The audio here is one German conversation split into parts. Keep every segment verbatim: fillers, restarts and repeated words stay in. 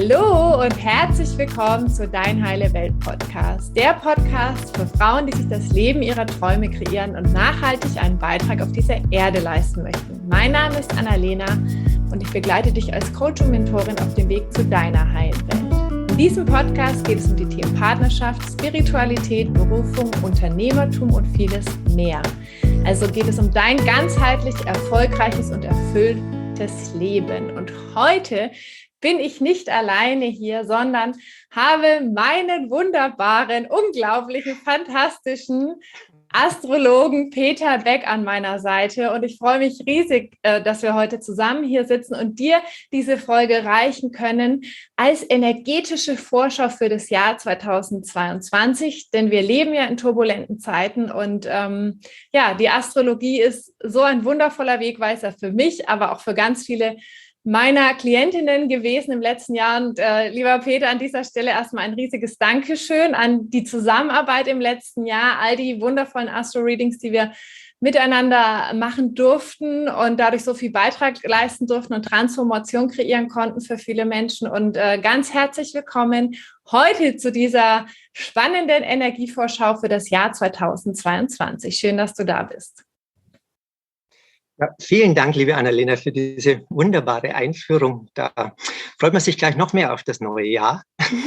Hallo und herzlich willkommen zu Dein Heile Welt Podcast. Der Podcast für Frauen, die sich das Leben ihrer Träume kreieren und nachhaltig einen Beitrag auf dieser Erde leisten möchten. Mein Name ist Annalena und ich begleite dich als Coach und Mentorin auf dem Weg zu deiner heilen Welt. In diesem Podcast geht es um die Themen Partnerschaft, Spiritualität, Berufung, Unternehmertum und vieles mehr. Also geht es um dein ganzheitlich erfolgreiches und erfülltes Leben. Und heute bin ich nicht alleine hier, sondern habe meinen wunderbaren, unglaublichen, fantastischen Astrologen Peter Beck an meiner Seite. Und ich freue mich riesig, dass wir heute zusammen hier sitzen und dir diese Folge reichen können als energetische Vorschau für das Jahr zweitausendzweiundzwanzig. Denn wir leben ja in turbulenten Zeiten und ähm, ja, die Astrologie ist so ein wundervoller Wegweiser für mich, aber auch für ganz viele meiner Klientinnen gewesen im letzten Jahr. Und äh, lieber Peter, an dieser Stelle erstmal ein riesiges Dankeschön an die Zusammenarbeit im letzten Jahr, all die wundervollen Astro-Readings, die wir miteinander machen durften und dadurch so viel Beitrag leisten durften und Transformation kreieren konnten für viele Menschen. Und äh, ganz herzlich willkommen heute zu dieser spannenden Energievorschau für das Jahr zweitausendzweiundzwanzig. Schön, dass du da bist. Ja, vielen Dank, liebe Annalena, für diese wunderbare Einführung. Da freut man sich gleich noch mehr auf das neue Jahr.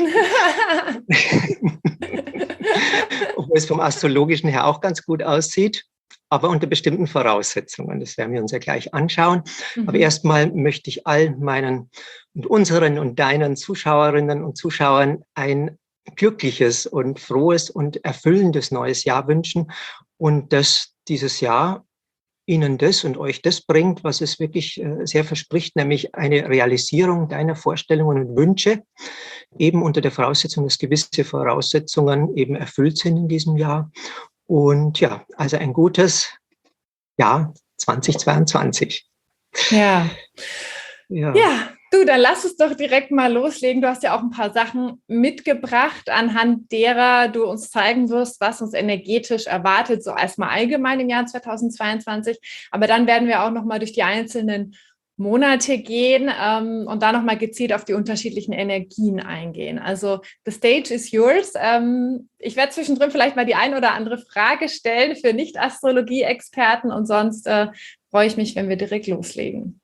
Obwohl es vom Astrologischen her auch ganz gut aussieht, aber unter bestimmten Voraussetzungen. Das werden wir uns ja gleich anschauen. Mhm. Aber erstmal möchte ich all meinen und unseren und deinen Zuschauerinnen und Zuschauern ein glückliches und frohes und erfüllendes neues Jahr wünschen und dass dieses Jahr Ihnen das und euch das bringt, was es wirklich sehr verspricht, nämlich eine Realisierung deiner Vorstellungen und Wünsche, eben unter der Voraussetzung, dass gewisse Voraussetzungen eben erfüllt sind in diesem Jahr. Und ja, also ein gutes Jahr zweitausendzweiundzwanzig. Ja. Ja. Ja. Du, dann lass uns doch direkt mal loslegen. Du hast ja auch ein paar Sachen mitgebracht, anhand derer du uns zeigen wirst, was uns energetisch erwartet, so erstmal allgemein im Jahr zweitausendzweiundzwanzig. Aber dann werden wir auch nochmal durch die einzelnen Monate gehen ähm, und da nochmal gezielt auf die unterschiedlichen Energien eingehen. Also the stage is yours. Ähm, ich werde zwischendrin vielleicht mal die ein oder andere Frage stellen für Nicht-Astrologie-Experten und sonst äh, freue ich mich, wenn wir direkt loslegen.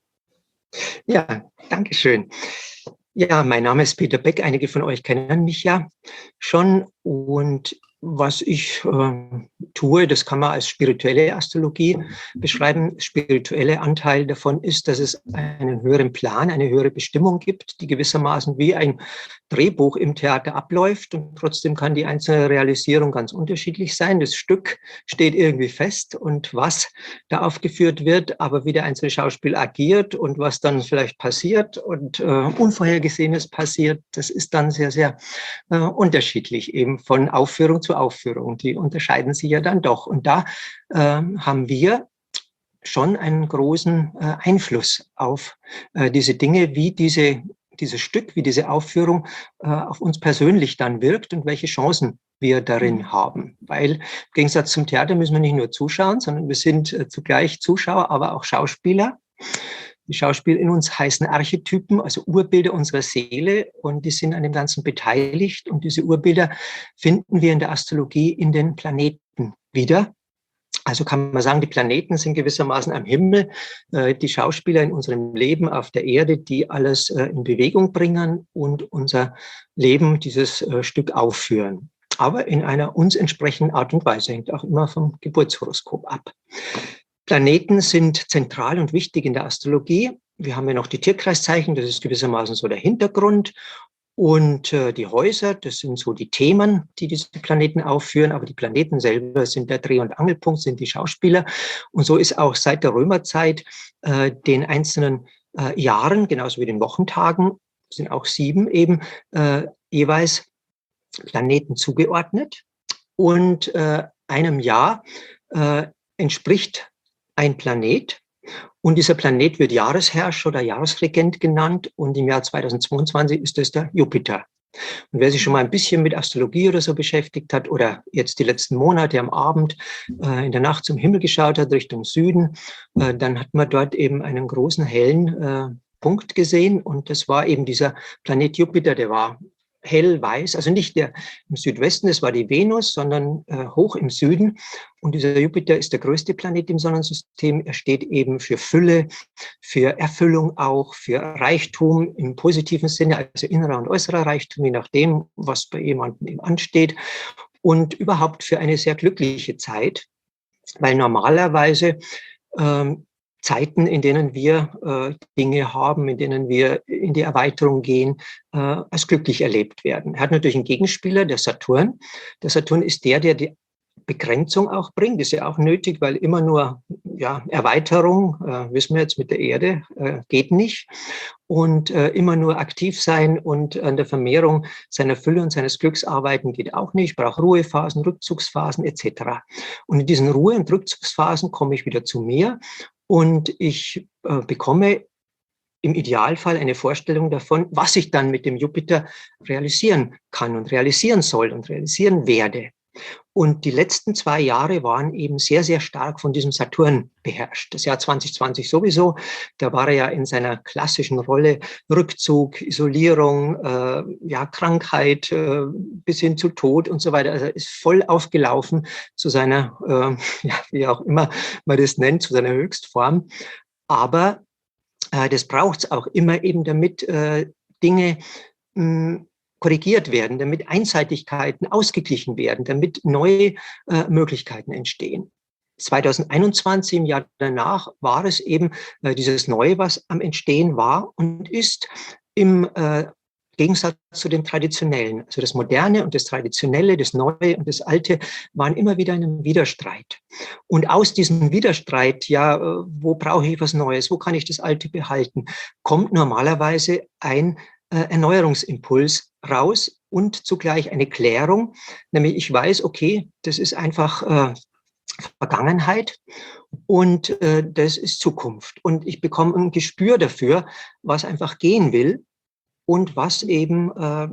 Ja, danke schön. Ja, mein Name ist Peter Beck. Einige von euch kennen mich ja schon. Und was ich äh, tue, das kann man als spirituelle Astrologie beschreiben. Spirituelle Anteil davon ist, dass es einen höheren Plan, eine höhere Bestimmung gibt, die gewissermaßen wie ein Drehbuch im Theater abläuft. Und trotzdem kann die einzelne Realisierung ganz unterschiedlich sein. Das Stück steht irgendwie fest und was da aufgeführt wird, aber wie der einzelne Schauspieler agiert und was dann vielleicht passiert und äh, Unvorhergesehenes passiert, das ist dann sehr, sehr äh, unterschiedlich eben von Aufführung zu Aufführung. Die unterscheiden sich ja dann doch. Und da äh, haben wir schon einen großen äh, Einfluss auf äh, diese Dinge, wie diese, dieses Stück, wie diese Aufführung äh, auf uns persönlich dann wirkt und welche Chancen wir darin haben. Weil im Gegensatz zum Theater müssen wir nicht nur zuschauen, sondern wir sind äh, zugleich Zuschauer, aber auch Schauspieler. Die Schauspieler in uns heißen Archetypen, also Urbilder unserer Seele, und die sind an dem Ganzen beteiligt. Und diese Urbilder finden wir in der Astrologie in den Planeten wieder. Also kann man sagen, die Planeten sind gewissermaßen am Himmel, äh, die Schauspieler in unserem Leben auf der Erde, die alles äh, in Bewegung bringen und unser Leben, dieses äh, Stück aufführen. Aber in einer uns entsprechenden Art und Weise, hängt auch immer vom Geburtshoroskop ab. Planeten sind zentral und wichtig in der Astrologie. Wir haben ja noch die Tierkreiszeichen, das ist gewissermaßen so der Hintergrund. Und äh, die Häuser, das sind so die Themen, die diese Planeten aufführen. Aber die Planeten selber sind der Dreh- und Angelpunkt, sind die Schauspieler. Und so ist auch seit der Römerzeit äh, den einzelnen äh, Jahren, genauso wie den Wochentagen, sind auch sieben eben, äh, jeweils Planeten zugeordnet. Und äh, einem Jahr äh, entspricht ein Planet, und dieser Planet wird Jahresherrscher oder Jahresregent genannt, und im Jahr zweitausendzweiundzwanzig ist es der Jupiter. Und wer sich schon mal ein bisschen mit Astrologie oder so beschäftigt hat oder jetzt die letzten Monate am Abend äh, in der Nacht zum Himmel geschaut hat, Richtung Süden, äh, dann hat man dort eben einen großen hellen äh, Punkt gesehen und das war eben dieser Planet Jupiter, der war hellweiß, also nicht der im Südwesten, das war die Venus, sondern äh, hoch im Süden. Und dieser Jupiter ist der größte Planet im Sonnensystem. Er steht eben für Fülle, für Erfüllung auch, für Reichtum im positiven Sinne, also innerer und äußerer Reichtum, je nachdem, was bei jemandem eben ansteht. Und überhaupt für eine sehr glückliche Zeit, weil normalerweise ähm, Zeiten, in denen wir äh, Dinge haben, in denen wir in die Erweiterung gehen, äh, als glücklich erlebt werden. Er hat natürlich einen Gegenspieler, der Saturn. Der Saturn ist der, der die Begrenzung auch bringt. Das ist ja auch nötig, weil immer nur ja, Erweiterung, äh, wissen wir jetzt mit der Erde, äh, geht nicht. Und äh, immer nur aktiv sein und an der Vermehrung seiner Fülle und seines Glücks arbeiten geht auch nicht. Ich brauche Ruhephasen, Rückzugsphasen et cetera. Und in diesen Ruhe- und Rückzugsphasen komme ich wieder zu mir und ich äh, bekomme im Idealfall eine Vorstellung davon, was ich dann mit dem Jupiter realisieren kann und realisieren soll und realisieren werde. Und die letzten zwei Jahre waren eben sehr, sehr stark von diesem Saturn beherrscht. Das Jahr zwanzig zwanzig sowieso, da war er ja in seiner klassischen Rolle Rückzug, Isolierung, äh, ja, Krankheit äh, bis hin zu Tod und so weiter. Also er ist voll aufgelaufen zu seiner, äh, ja, wie auch immer man das nennt, zu seiner Höchstform. Aber äh, das braucht es auch immer eben, damit äh, Dinge mh, korrigiert werden, damit Einseitigkeiten ausgeglichen werden, damit neue äh, Möglichkeiten entstehen. zwanzig einundzwanzig, im Jahr danach, war es eben äh, dieses Neue, was am Entstehen war und ist im äh, Gegensatz zu dem Traditionellen. Also das Moderne und das Traditionelle, das Neue und das Alte waren immer wieder in einem Widerstreit. Und aus diesem Widerstreit, ja, äh, wo brauche ich was Neues, wo kann ich das Alte behalten, kommt normalerweise ein äh, Erneuerungsimpuls raus und zugleich eine Klärung, nämlich ich weiß, okay, das ist einfach äh, Vergangenheit und äh, das ist Zukunft. Und ich bekomme ein Gespür dafür, was einfach gehen will und was eben äh,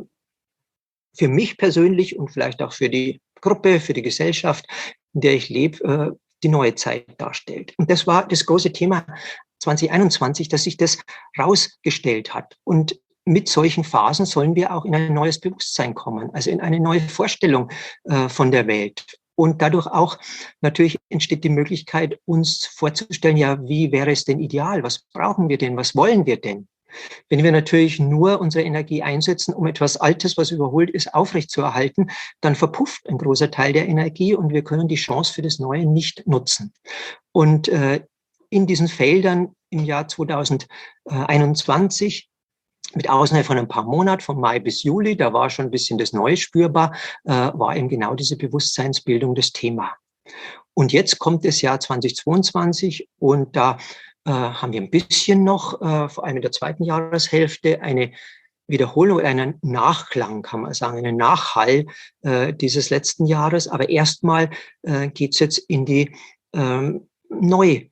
für mich persönlich und vielleicht auch für die Gruppe, für die Gesellschaft, in der ich lebe, äh, die neue Zeit darstellt. Und das war das große Thema zwanzig einundzwanzig, dass sich das rausgestellt hat. Und mit solchen Phasen sollen wir auch in ein neues Bewusstsein kommen, also in eine neue Vorstellung äh, von der Welt. Und dadurch auch natürlich entsteht die Möglichkeit, uns vorzustellen, ja, wie wäre es denn ideal? Was brauchen wir denn? Was wollen wir denn? Wenn wir natürlich nur unsere Energie einsetzen, um etwas Altes, was überholt ist, aufrechtzuerhalten, dann verpufft ein großer Teil der Energie und wir können die Chance für das Neue nicht nutzen. Und äh, in diesen Feldern im Jahr zwanzig einundzwanzig, mit Ausnahme von ein paar Monaten, von Mai bis Juli, da war schon ein bisschen das Neue spürbar, äh, war eben genau diese Bewusstseinsbildung das Thema. Und jetzt kommt das Jahr zwanzig zweiundzwanzig und da äh, haben wir ein bisschen noch, äh, vor allem in der zweiten Jahreshälfte, eine Wiederholung, einen Nachklang, kann man sagen, einen Nachhall äh, dieses letzten Jahres. Aber erstmal äh, geht es jetzt in die ähm, Neukreation,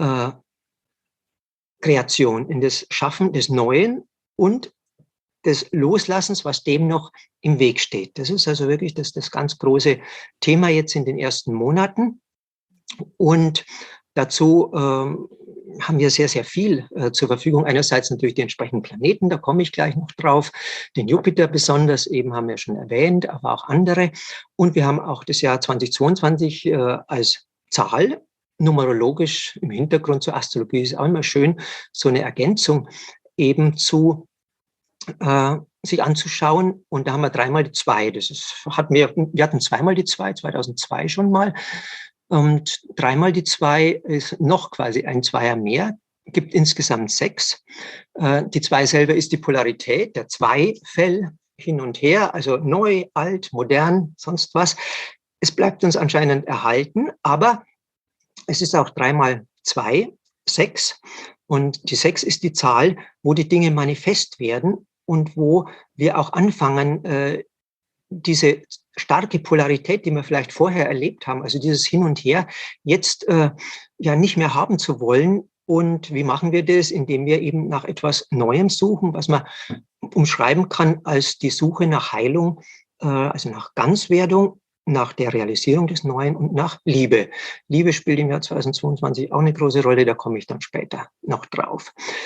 äh, in das Schaffen des Neuen und des Loslassens, was dem noch im Weg steht. Das ist also wirklich das, das ganz große Thema jetzt in den ersten Monaten. Und dazu ähm, haben wir sehr, sehr viel äh, zur Verfügung. Einerseits natürlich die entsprechenden Planeten, da komme ich gleich noch drauf. Den Jupiter besonders, eben haben wir schon erwähnt, aber auch andere. Und wir haben auch das Jahr zwanzig zweiundzwanzig äh, als Zahl, numerologisch im Hintergrund zur Astrologie ist auch immer schön, so eine Ergänzung eben zu äh, sich anzuschauen. Und da haben wir dreimal die zwei. Das ist, hatten wir, wir hatten zweimal die zwei, zweitausendzwei schon mal. Und dreimal die zwei ist noch quasi ein Zweier mehr, gibt insgesamt sechs. Äh, die zwei selber ist die Polarität, der Zweifell hin und her, also neu, alt, modern, sonst was. Es bleibt uns anscheinend erhalten, aber es ist auch dreimal zwei, sechs. Und die sechs ist die Zahl, wo die Dinge manifest werden und wo wir auch anfangen, äh, diese starke Polarität, die wir vielleicht vorher erlebt haben, also dieses Hin und Her, jetzt äh, ja nicht mehr haben zu wollen. Und wie machen wir das? Indem wir eben nach etwas Neuem suchen, was man umschreiben kann als die Suche nach Heilung, äh, also nach Ganzwerdung, nach der Realisierung des Neuen und nach Liebe. Liebe spielt im Jahr zwanzig zweiundzwanzig auch eine große Rolle, da komme ich dann später noch drauf.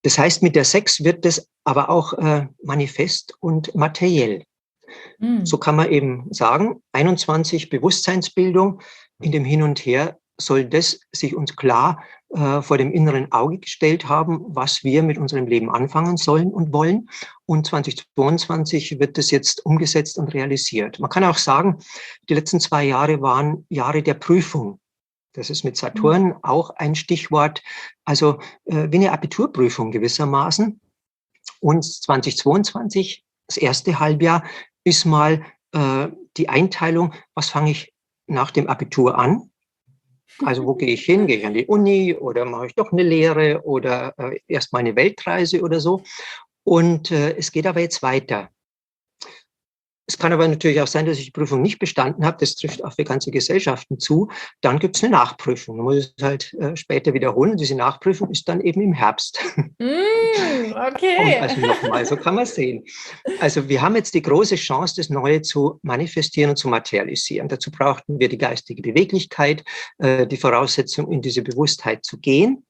Das heißt, mit der sechs wird es aber auch äh, manifest und materiell. Mhm. So kann man eben sagen, einundzwanzig Bewusstseinsbildung, in dem Hin und Her soll das sich uns klar äh, vor dem inneren Auge gestellt haben, was wir mit unserem Leben anfangen sollen und wollen. Und zweitausendzweiundzwanzig wird das jetzt umgesetzt und realisiert. Man kann auch sagen, die letzten zwei Jahre waren Jahre der Prüfung. Das ist mit Saturn auch ein Stichwort, also äh, wie eine Abiturprüfung gewissermaßen. Und zweitausendzweiundzwanzig, das erste Halbjahr, ist mal äh, die Einteilung, was fange ich nach dem Abitur an? Also wo gehe ich hin? Gehe ich an die Uni oder mache ich doch eine Lehre oder äh, erst mal eine Weltreise oder so? Und äh, es geht aber jetzt weiter. Es kann aber natürlich auch sein, dass ich die Prüfung nicht bestanden habe. Das trifft auch für ganze Gesellschaften zu. Dann gibt es eine Nachprüfung. Man muss es halt äh, später wiederholen. Und diese Nachprüfung ist dann eben im Herbst. Mm, okay. Und also nochmal, so kann man sehen. Also wir haben jetzt die große Chance, das Neue zu manifestieren und zu materialisieren. Dazu brauchten wir die geistige Beweglichkeit, äh, die Voraussetzung, in diese Bewusstheit zu gehen.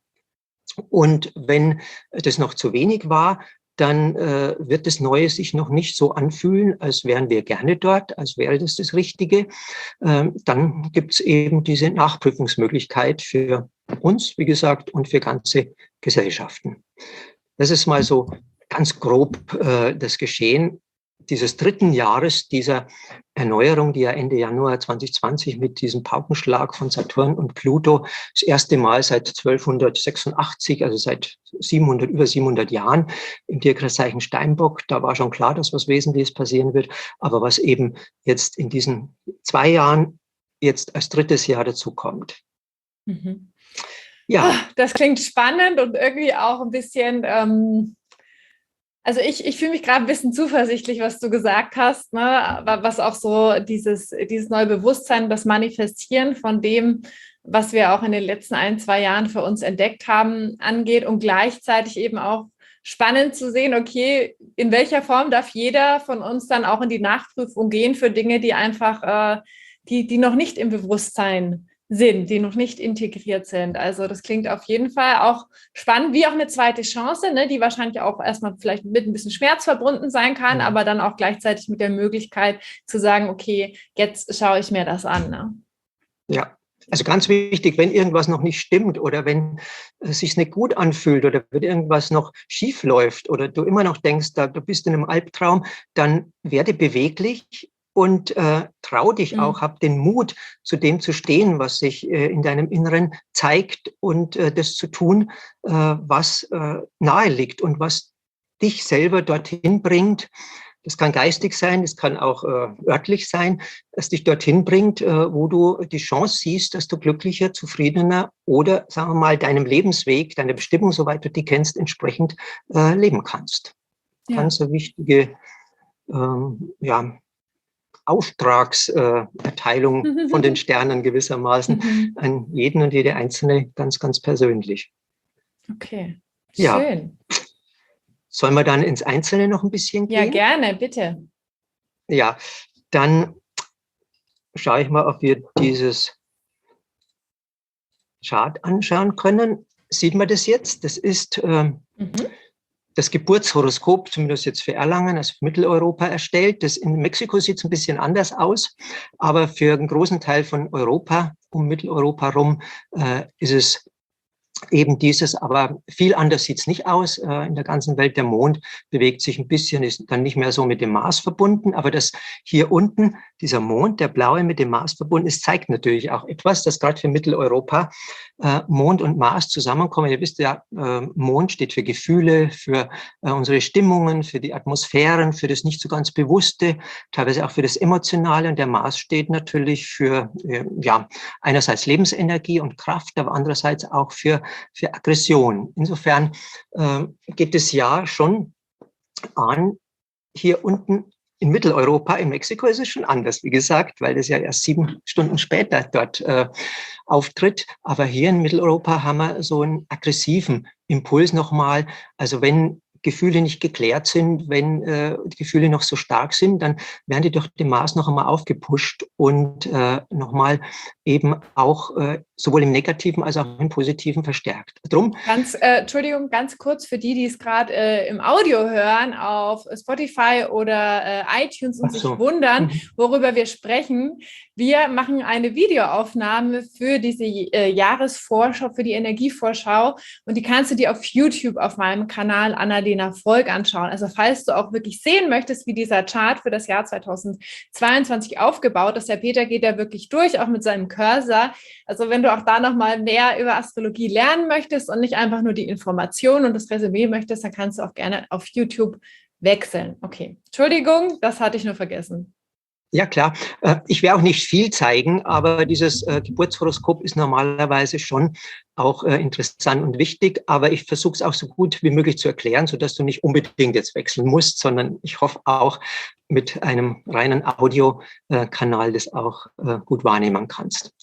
Und wenn das noch zu wenig war, dann äh, wird das Neue sich noch nicht so anfühlen, als wären wir gerne dort, als wäre das das Richtige. Ähm, dann gibt es eben diese Nachprüfungsmöglichkeit für uns, wie gesagt, und für ganze Gesellschaften. Das ist mal so ganz grob äh, das Geschehen dieses dritten Jahres dieser Erneuerung, die ja Ende Januar zweitausendzwanzig mit diesem Paukenschlag von Saturn und Pluto das erste Mal seit zwölfhundertsechsundachtzig, also seit siebenhundert, über siebenhundert Jahren im Tierkreiszeichen Steinbock. Da war schon klar, dass was Wesentliches passieren wird. Aber was eben jetzt in diesen zwei Jahren jetzt als drittes Jahr dazu kommt. Mhm. Ja. Das klingt spannend und irgendwie auch ein bisschen... Ähm Also ich, ich fühle mich gerade ein bisschen zuversichtlich, was du gesagt hast, ne? Was auch so dieses, dieses neue Bewusstsein, das Manifestieren von dem, was wir auch in den letzten ein, zwei Jahren für uns entdeckt haben, angeht und gleichzeitig eben auch spannend zu sehen, okay, in welcher Form darf jeder von uns dann auch in die Nachprüfung gehen für Dinge, die einfach, äh, die, die noch nicht im Bewusstsein sind, die noch nicht integriert sind. Also das klingt auf jeden Fall auch spannend, wie auch eine zweite Chance, ne, die wahrscheinlich auch erstmal vielleicht mit ein bisschen Schmerz verbunden sein kann, mhm. aber dann auch gleichzeitig mit der Möglichkeit zu sagen, okay, jetzt schaue ich mir das an. Ne? Ja, also ganz wichtig, wenn irgendwas noch nicht stimmt oder wenn es sich nicht gut anfühlt oder wenn irgendwas noch schief läuft oder du immer noch denkst, da, du bist in einem Albtraum, dann werde beweglich. Und äh, trau dich auch, mhm. hab den Mut, zu dem zu stehen, was sich äh, in deinem Inneren zeigt und äh, das zu tun, äh, was äh, nahe liegt und was dich selber dorthin bringt. Das kann geistig sein, das kann auch äh, örtlich sein, das dich dorthin bringt, äh, wo du die Chance siehst, dass du glücklicher, zufriedener oder, sagen wir mal, deinem Lebensweg, deiner Bestimmung, soweit du die kennst, entsprechend äh, leben kannst. Ja. Ganz eine wichtige, ähm, ja, Auftragserteilung äh, von den Sternen gewissermaßen an jeden und jede Einzelne ganz, ganz persönlich. Okay, ja. Schön. Sollen wir dann ins Einzelne noch ein bisschen gehen? Ja, gerne, bitte. Ja, dann schaue ich mal, ob wir dieses Chart anschauen können. Sieht man das jetzt? Das ist ähm, mhm. das Geburtshoroskop, zumindest jetzt für Erlangen, also für Mitteleuropa erstellt. Das in Mexiko sieht es ein bisschen anders aus, aber für einen großen Teil von Europa, um Mitteleuropa rum, äh, ist es eben dieses, aber viel anders sieht es nicht aus. Äh, in der ganzen Welt der Mond bewegt sich ein bisschen, ist dann nicht mehr so mit dem Mars verbunden, aber das hier unten, dieser Mond, der blaue mit dem Mars verbunden ist, zeigt natürlich auch etwas, dass gerade für Mitteleuropa äh, Mond und Mars zusammenkommen. Ihr wisst ja, äh, Mond steht für Gefühle, für äh, unsere Stimmungen, für die Atmosphären, für das nicht so ganz Bewusste, teilweise auch für das Emotionale, und der Mars steht natürlich für, äh, ja, einerseits Lebensenergie und Kraft, aber andererseits auch für für Aggression. Insofern äh, geht das Jahr schon an. Hier unten in Mitteleuropa, in Mexiko ist es schon anders, wie gesagt, weil das ja erst sieben Stunden später dort äh, auftritt. Aber hier in Mitteleuropa haben wir so einen aggressiven Impuls nochmal. Also wenn Gefühle nicht geklärt sind, wenn äh, die Gefühle noch so stark sind, dann werden die durch den Mars noch einmal aufgepusht und äh, nochmal eben auch äh, sowohl im Negativen als auch im Positiven verstärkt. Drum, ganz, äh, Entschuldigung, ganz kurz für die, die es gerade äh, im Audio hören, auf Spotify oder äh, iTunes und so. sich wundern, Mhm. worüber wir sprechen. Wir machen eine Videoaufnahme für diese äh, Jahresvorschau, für die Energievorschau, und die kannst du dir auf YouTube auf meinem Kanal Annalena Volk anschauen. Also falls du auch wirklich sehen möchtest, wie dieser Chart für das Jahr zweitausendzweiundzwanzig aufgebaut ist, der Peter geht da wirklich durch, auch mit seinem Cursor. Also wenn du auch da nochmal mehr über Astrologie lernen möchtest und nicht einfach nur die Informationen und das Resümee möchtest, dann kannst du auch gerne auf YouTube wechseln. Okay, Entschuldigung, das hatte ich nur vergessen. Ja, klar. Ich werde auch nicht viel zeigen, aber dieses Geburtshoroskop ist normalerweise schon auch interessant und wichtig. Aber ich versuche es auch so gut wie möglich zu erklären, sodass du nicht unbedingt jetzt wechseln musst, sondern ich hoffe auch mit einem reinen Audiokanal das auch gut wahrnehmen kannst.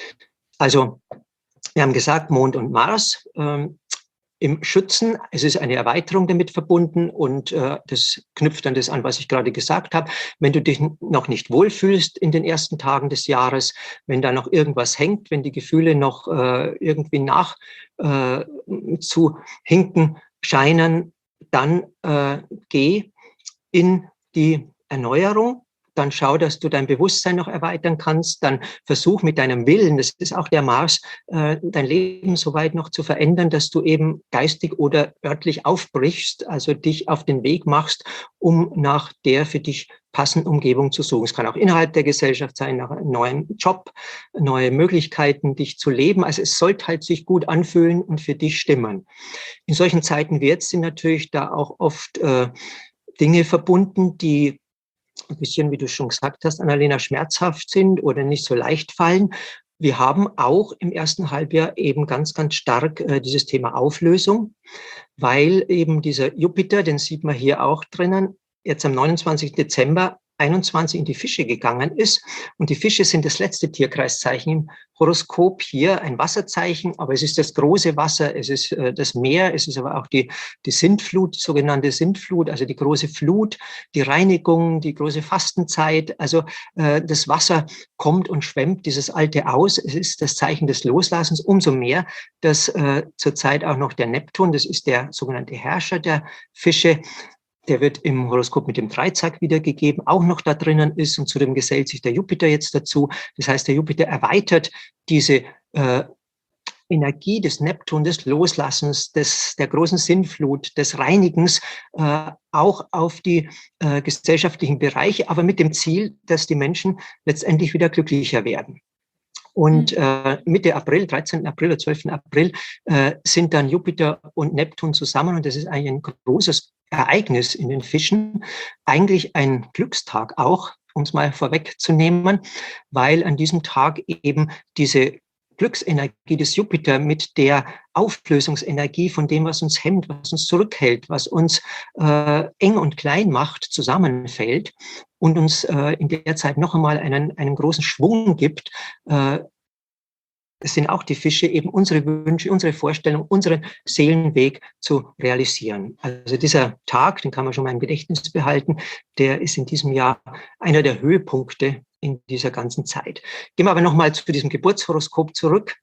Also, wir haben gesagt, Mond und Mars ähm, im Schützen. Es ist eine Erweiterung damit verbunden und äh, das knüpft an das an, was ich gerade gesagt habe. Wenn du dich noch nicht wohlfühlst in den ersten Tagen des Jahres, wenn da noch irgendwas hängt, wenn die Gefühle noch äh, irgendwie nach äh, zu hinken scheinen, dann äh, geh in die Erneuerung. Dann schau, dass du dein Bewusstsein noch erweitern kannst. Dann versuch mit deinem Willen, das ist auch der Mars, äh, dein Leben so weit noch zu verändern, dass du eben geistig oder örtlich aufbrichst, also dich auf den Weg machst, um nach der für dich passenden Umgebung zu suchen. Es kann auch innerhalb der Gesellschaft sein, nach einem neuen Job, neue Möglichkeiten, dich zu leben. Also es sollte halt sich gut anfühlen und für dich stimmen. In solchen Zeiten wie jetzt sind natürlich da auch oft äh, Dinge verbunden, die ein bisschen, wie du schon gesagt hast, Annalena, schmerzhaft sind oder nicht so leicht fallen. Wir haben auch im ersten Halbjahr eben ganz, ganz stark äh, dieses Thema Auflösung, weil eben dieser Jupiter, den sieht man hier auch drinnen, jetzt am neunundzwanzigsten Dezember einundzwanzig in die Fische gegangen ist. Und die Fische sind das letzte Tierkreiszeichen im Horoskop hier, ein Wasserzeichen, aber es ist das große Wasser, es ist äh, das Meer, es ist aber auch die, die Sintflut, die sogenannte Sintflut, also die große Flut, die Reinigung, die große Fastenzeit. Also äh, das Wasser kommt und schwemmt dieses Alte aus. Es ist das Zeichen des Loslassens, umso mehr, dass äh, zurzeit auch noch der Neptun, das ist der sogenannte Herrscher der Fische, der wird im Horoskop mit dem Dreizack wiedergegeben, auch noch da drinnen ist, und zudem gesellt sich der Jupiter jetzt dazu. Das heißt, der Jupiter erweitert diese äh, Energie des Neptun, des Loslassens, des, der großen Sinnflut, des Reinigens, äh, auch auf die äh, gesellschaftlichen Bereiche, aber mit dem Ziel, dass die Menschen letztendlich wieder glücklicher werden. Und äh, Mitte April, dreizehnten April oder zwölften April, äh, sind dann Jupiter und Neptun zusammen, und das ist eigentlich ein großes Ereignis in den Fischen, eigentlich ein Glückstag auch, um es mal vorwegzunehmen, weil an diesem Tag eben diese Glücksenergie des Jupiter mit der Auflösungsenergie von dem, was uns hemmt, was uns zurückhält, was uns äh, eng und klein macht, zusammenfällt und uns äh, in der Zeit noch einmal einen, einen großen Schwung gibt. Äh, es sind auch die Fische, eben unsere Wünsche, unsere Vorstellungen, unseren Seelenweg zu realisieren. Also dieser Tag, den kann man schon mal im Gedächtnis behalten, der ist in diesem Jahr einer der Höhepunkte in dieser ganzen Zeit. Gehen wir aber nochmal zu diesem Geburtshoroskop zurück.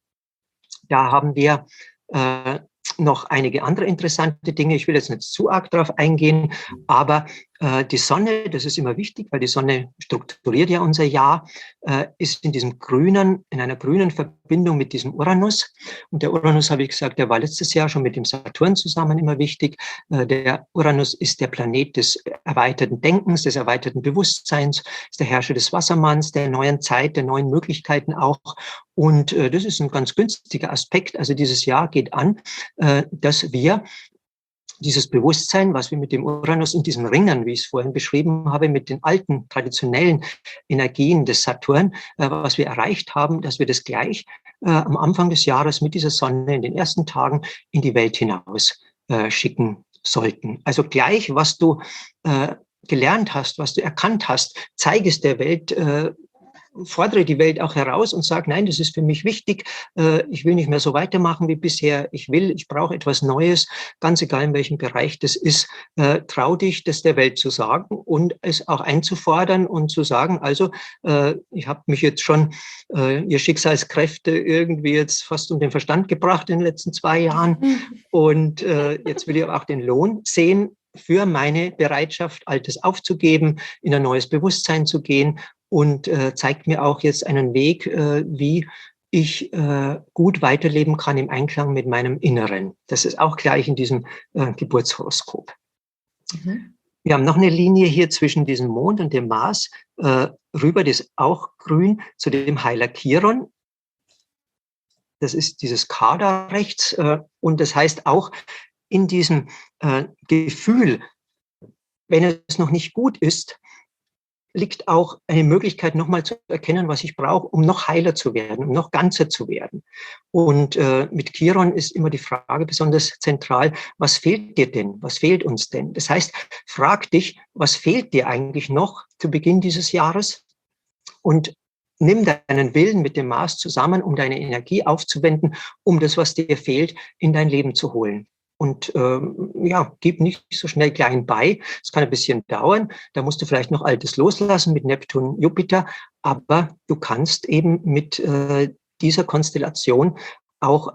Da haben wir äh, noch einige andere interessante Dinge. Ich will jetzt nicht zu arg darauf eingehen, aber äh, die Sonne, das ist immer wichtig, weil die Sonne strukturiert ja unser Jahr, äh, ist in diesem grünen, in einer grünen Verbindung mit diesem Uranus. Und der Uranus, habe ich gesagt, der war letztes Jahr schon mit dem Saturn zusammen immer wichtig. Äh, der Uranus ist der Planet des erweiterten Denkens, des erweiterten Bewusstseins, ist der Herrscher des Wassermanns, der neuen Zeit, der neuen Möglichkeiten auch. Und äh, das ist ein ganz günstiger Aspekt. Also dieses Jahr geht an, äh, dass wir dieses Bewusstsein, was wir mit dem Uranus in diesen Ringen, wie ich es vorhin beschrieben habe, mit den alten, traditionellen Energien des Saturn, äh, was wir erreicht haben, dass wir das gleich äh, am Anfang des Jahres mit dieser Sonne in den ersten Tagen in die Welt hinaus äh, schicken sollten. Also gleich, was du äh, gelernt hast, was du erkannt hast, zeige es der Welt, äh, fordere die Welt auch heraus und sage, nein, das ist für mich wichtig, äh, ich will nicht mehr so weitermachen wie bisher, ich will, ich brauche etwas Neues, ganz egal in welchem Bereich das ist, äh, trau dich, das der Welt zu sagen und es auch einzufordern und zu sagen, also äh, ich habe mich jetzt schon, äh, ihr Schicksalskräfte irgendwie jetzt fast um den Verstand gebracht in den letzten zwei Jahren und äh, jetzt will ich auch den Lohn sehen für meine Bereitschaft, Altes aufzugeben, in ein neues Bewusstsein zu gehen und äh, zeigt mir auch jetzt einen Weg, äh, wie ich äh, gut weiterleben kann im Einklang mit meinem Inneren. Das ist auch gleich in diesem äh, Geburtshoroskop. Mhm. Wir haben noch eine Linie hier zwischen diesem Mond und dem Mars äh, rüber, das ist auch grün, zu dem Heiler Chiron. Das ist dieses K da rechts äh, und das heißt auch in diesem äh, Gefühl, wenn es noch nicht gut ist, liegt auch eine Möglichkeit, nochmal zu erkennen, was ich brauche, um noch heiler zu werden, um noch ganzer zu werden. Und äh, mit Chiron ist immer die Frage besonders zentral, was fehlt dir denn? Was fehlt uns denn? Das heißt, frag dich, was fehlt dir eigentlich noch zu Beginn dieses Jahres? Und nimm deinen Willen mit dem Mars zusammen, um deine Energie aufzuwenden, um das, was dir fehlt, in dein Leben zu holen. Und ähm, ja, gib nicht so schnell klein bei. Es kann ein bisschen dauern. Da musst du vielleicht noch Altes loslassen mit Neptun, Jupiter. Aber du kannst eben mit äh, dieser Konstellation auch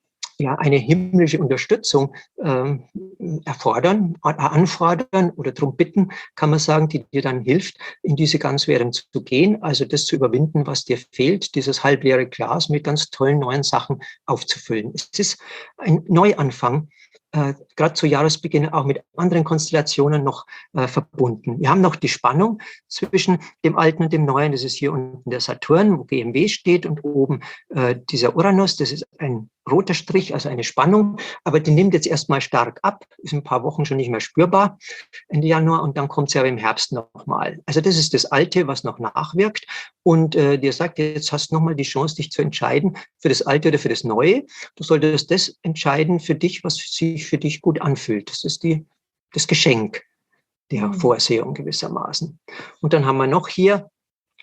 ja eine himmlische Unterstützung äh, erfordern, anfordern oder darum bitten, kann man sagen, die dir dann hilft, in diese Ganzwerdung zu gehen, also das zu überwinden, was dir fehlt, dieses halbleere Glas mit ganz tollen neuen Sachen aufzufüllen. Es ist ein Neuanfang, äh, gerade zu Jahresbeginn auch mit anderen Konstellationen noch äh, verbunden. Wir haben noch die Spannung zwischen dem Alten und dem Neuen. Das ist hier unten der Saturn, wo G M W steht, und oben äh, dieser Uranus. Das ist ein roter Strich, also eine Spannung, aber die nimmt jetzt erstmal stark ab, ist ein paar Wochen schon nicht mehr spürbar, Ende Januar, und dann kommt sie aber im Herbst nochmal. Also das ist das Alte, was noch nachwirkt, und äh, dir sagt, jetzt hast du nochmal die Chance, dich zu entscheiden für das Alte oder für das Neue. Du solltest das entscheiden für dich, was sich für dich gut anfühlt. Das ist die, das Geschenk der mhm. Vorsehung gewissermaßen. Und dann haben wir noch hier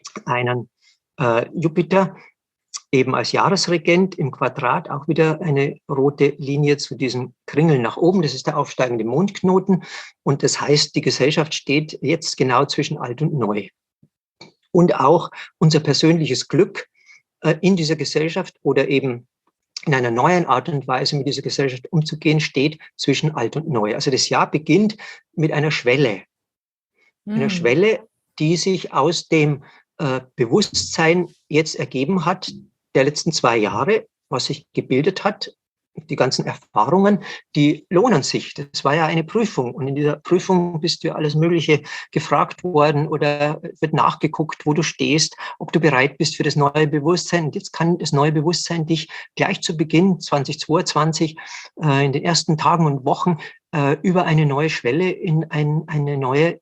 einen äh, Jupiter, eben als Jahresregent im Quadrat, auch wieder eine rote Linie zu diesem Kringel nach oben. Das ist der aufsteigende Mondknoten. Und das heißt, die Gesellschaft steht jetzt genau zwischen Alt und Neu. Und auch unser persönliches Glück äh, in dieser Gesellschaft oder eben in einer neuen Art und Weise mit dieser Gesellschaft umzugehen, steht zwischen Alt und Neu. Also das Jahr beginnt mit einer Schwelle. Mhm. Einer Schwelle, die sich aus dem äh, Bewusstsein jetzt ergeben hat, der letzten zwei Jahre, was sich gebildet hat, die ganzen Erfahrungen, die lohnen sich. Das war ja eine Prüfung. Und in dieser Prüfung bist du alles Mögliche gefragt worden oder wird nachgeguckt, wo du stehst, ob du bereit bist für das neue Bewusstsein. Und jetzt kann das neue Bewusstsein dich gleich zu Beginn zweitausendzweiundzwanzig, äh, in den ersten Tagen und Wochen, äh, über eine neue Schwelle in ein, eine neue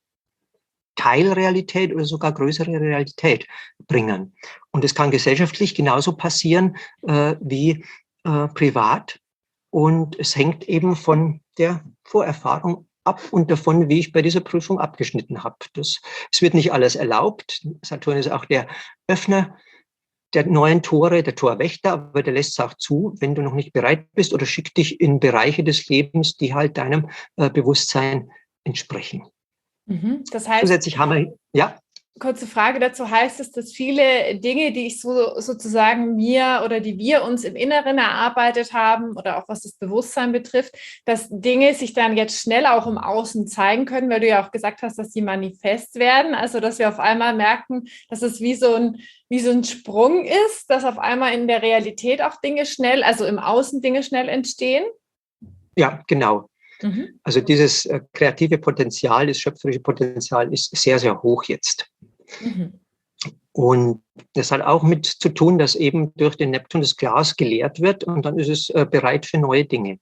Teilrealität oder sogar größere Realität bringen. Und es kann gesellschaftlich genauso passieren äh, wie äh, privat. Und es hängt eben von der Vorerfahrung ab und davon, wie ich bei dieser Prüfung abgeschnitten habe. Das, es wird nicht alles erlaubt. Saturn ist auch der Öffner der neuen Tore, der Torwächter, aber der lässt es auch zu, wenn du noch nicht bereit bist, oder schickt dich in Bereiche des Lebens, die halt deinem äh, Bewusstsein entsprechen. Das heißt, zusätzlich haben wir, ja. Kurze Frage dazu, heißt es, dass viele Dinge, die ich so sozusagen mir oder die wir uns im Inneren erarbeitet haben oder auch was das Bewusstsein betrifft, dass Dinge sich dann jetzt schnell auch im Außen zeigen können, weil du ja auch gesagt hast, dass die manifest werden, also dass wir auf einmal merken, dass es wie so ein, wie so ein Sprung ist, dass auf einmal in der Realität auch Dinge schnell, also im Außen Dinge schnell entstehen? Ja, genau. Mhm. Also dieses äh, kreative Potenzial, das schöpferische Potenzial ist sehr, sehr hoch jetzt. Mhm. Und das hat auch mit zu tun, dass eben durch den Neptun das Glas geleert wird, und dann ist es äh, bereit für neue Dinge.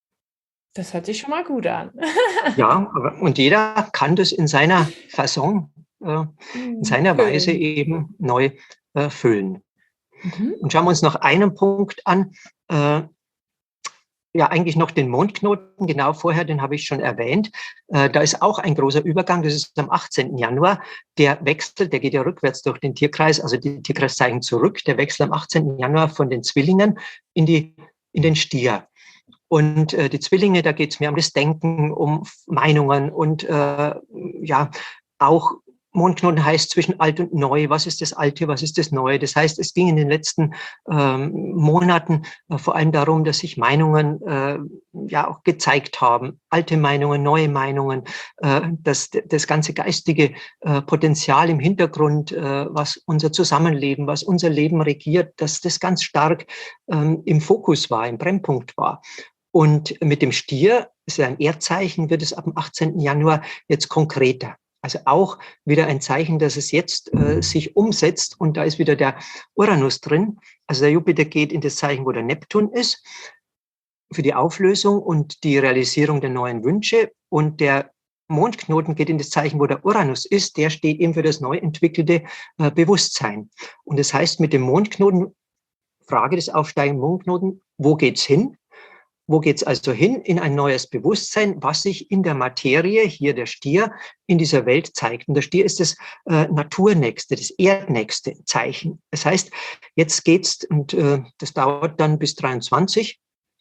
Das hört sich schon mal gut an. Ja, aber, und jeder kann das in seiner Fasson, äh, in seiner füllen. Weise eben neu äh, füllen. Mhm. Und schauen wir uns noch einen Punkt an. Äh, ja eigentlich noch den Mondknoten, genau vorher, den habe ich schon erwähnt. Äh, da ist auch ein großer Übergang, das ist am achtzehnten Januar. Der Wechsel, der geht ja rückwärts durch den Tierkreis, also die Tierkreiszeichen zurück, der Wechsel am achtzehnten Januar von den Zwillingen in, die, in den Stier. Und äh, die Zwillinge, da geht es mehr um das Denken, um Meinungen und äh, ja, auch Mondknoten heißt zwischen alt und neu. Was ist das Alte, was ist das Neue? Das heißt, es ging in den letzten ähm, Monaten äh, vor allem darum, dass sich Meinungen äh, ja auch gezeigt haben. Alte Meinungen, neue Meinungen, äh, dass das ganze geistige äh, Potenzial im Hintergrund, äh, was unser Zusammenleben, was unser Leben regiert, dass das ganz stark ähm, im Fokus war, im Brennpunkt war. Und mit dem Stier, ist ja ein Erdzeichen, wird es ab dem achtzehnten Januar jetzt konkreter. Also auch wieder ein Zeichen, dass es jetzt äh, sich umsetzt und da ist wieder der Uranus drin. Also der Jupiter geht in das Zeichen, wo der Neptun ist, für die Auflösung und die Realisierung der neuen Wünsche. Und der Mondknoten geht in das Zeichen, wo der Uranus ist, der steht eben für das neu entwickelte äh, Bewusstsein. Und das heißt, mit dem Mondknoten, Frage des aufsteigenden Mondknoten, wo geht's hin? Wo geht's also hin? In ein neues Bewusstsein, was sich in der Materie, hier der Stier, in dieser Welt zeigt. Und der Stier ist das äh, naturnächste, das erdnächste Zeichen. Das heißt, jetzt geht's, und äh, das dauert dann bis dreiundzwanzig,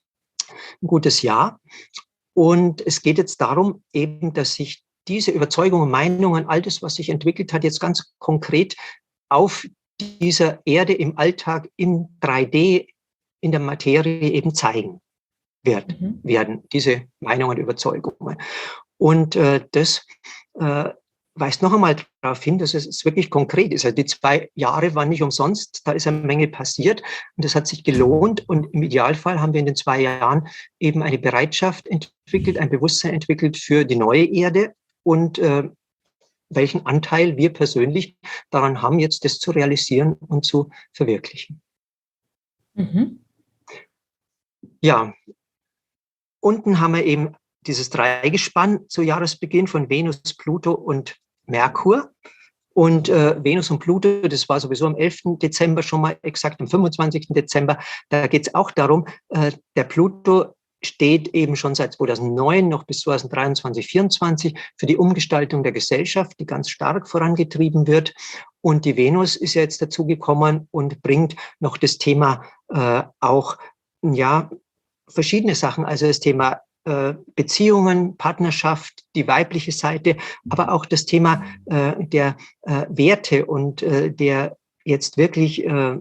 ein gutes Jahr. Und es geht jetzt darum, eben, dass sich diese Überzeugungen, Meinungen, all das, was sich entwickelt hat, jetzt ganz konkret auf dieser Erde im Alltag in drei D, in der Materie eben zeigen. Wird, mhm. werden, diese Meinungen, Überzeugungen. Und äh, das äh, weist noch einmal darauf hin, dass es wirklich konkret ist. Also die zwei Jahre waren nicht umsonst, da ist eine Menge passiert und das hat sich gelohnt. Und im Idealfall haben wir in den zwei Jahren eben eine Bereitschaft entwickelt, ein Bewusstsein entwickelt für die neue Erde und äh, welchen Anteil wir persönlich daran haben, jetzt das zu realisieren und zu verwirklichen. Mhm. Ja, unten haben wir eben dieses Dreigespann zu Jahresbeginn von Venus, Pluto und Merkur. Und äh, Venus und Pluto, das war sowieso am elften Dezember schon mal exakt, am fünfundzwanzigsten Dezember. Da geht es auch darum, äh, der Pluto steht eben schon seit zweitausendneun noch bis zweitausenddreiundzwanzig, vierundzwanzig für die Umgestaltung der Gesellschaft, die ganz stark vorangetrieben wird. Und die Venus ist ja jetzt dazugekommen und bringt noch das Thema äh, auch, ja, verschiedene Sachen, also das Thema äh, Beziehungen, Partnerschaft, die weibliche Seite, aber auch das Thema äh, der äh, Werte und äh, der jetzt wirklich, äh,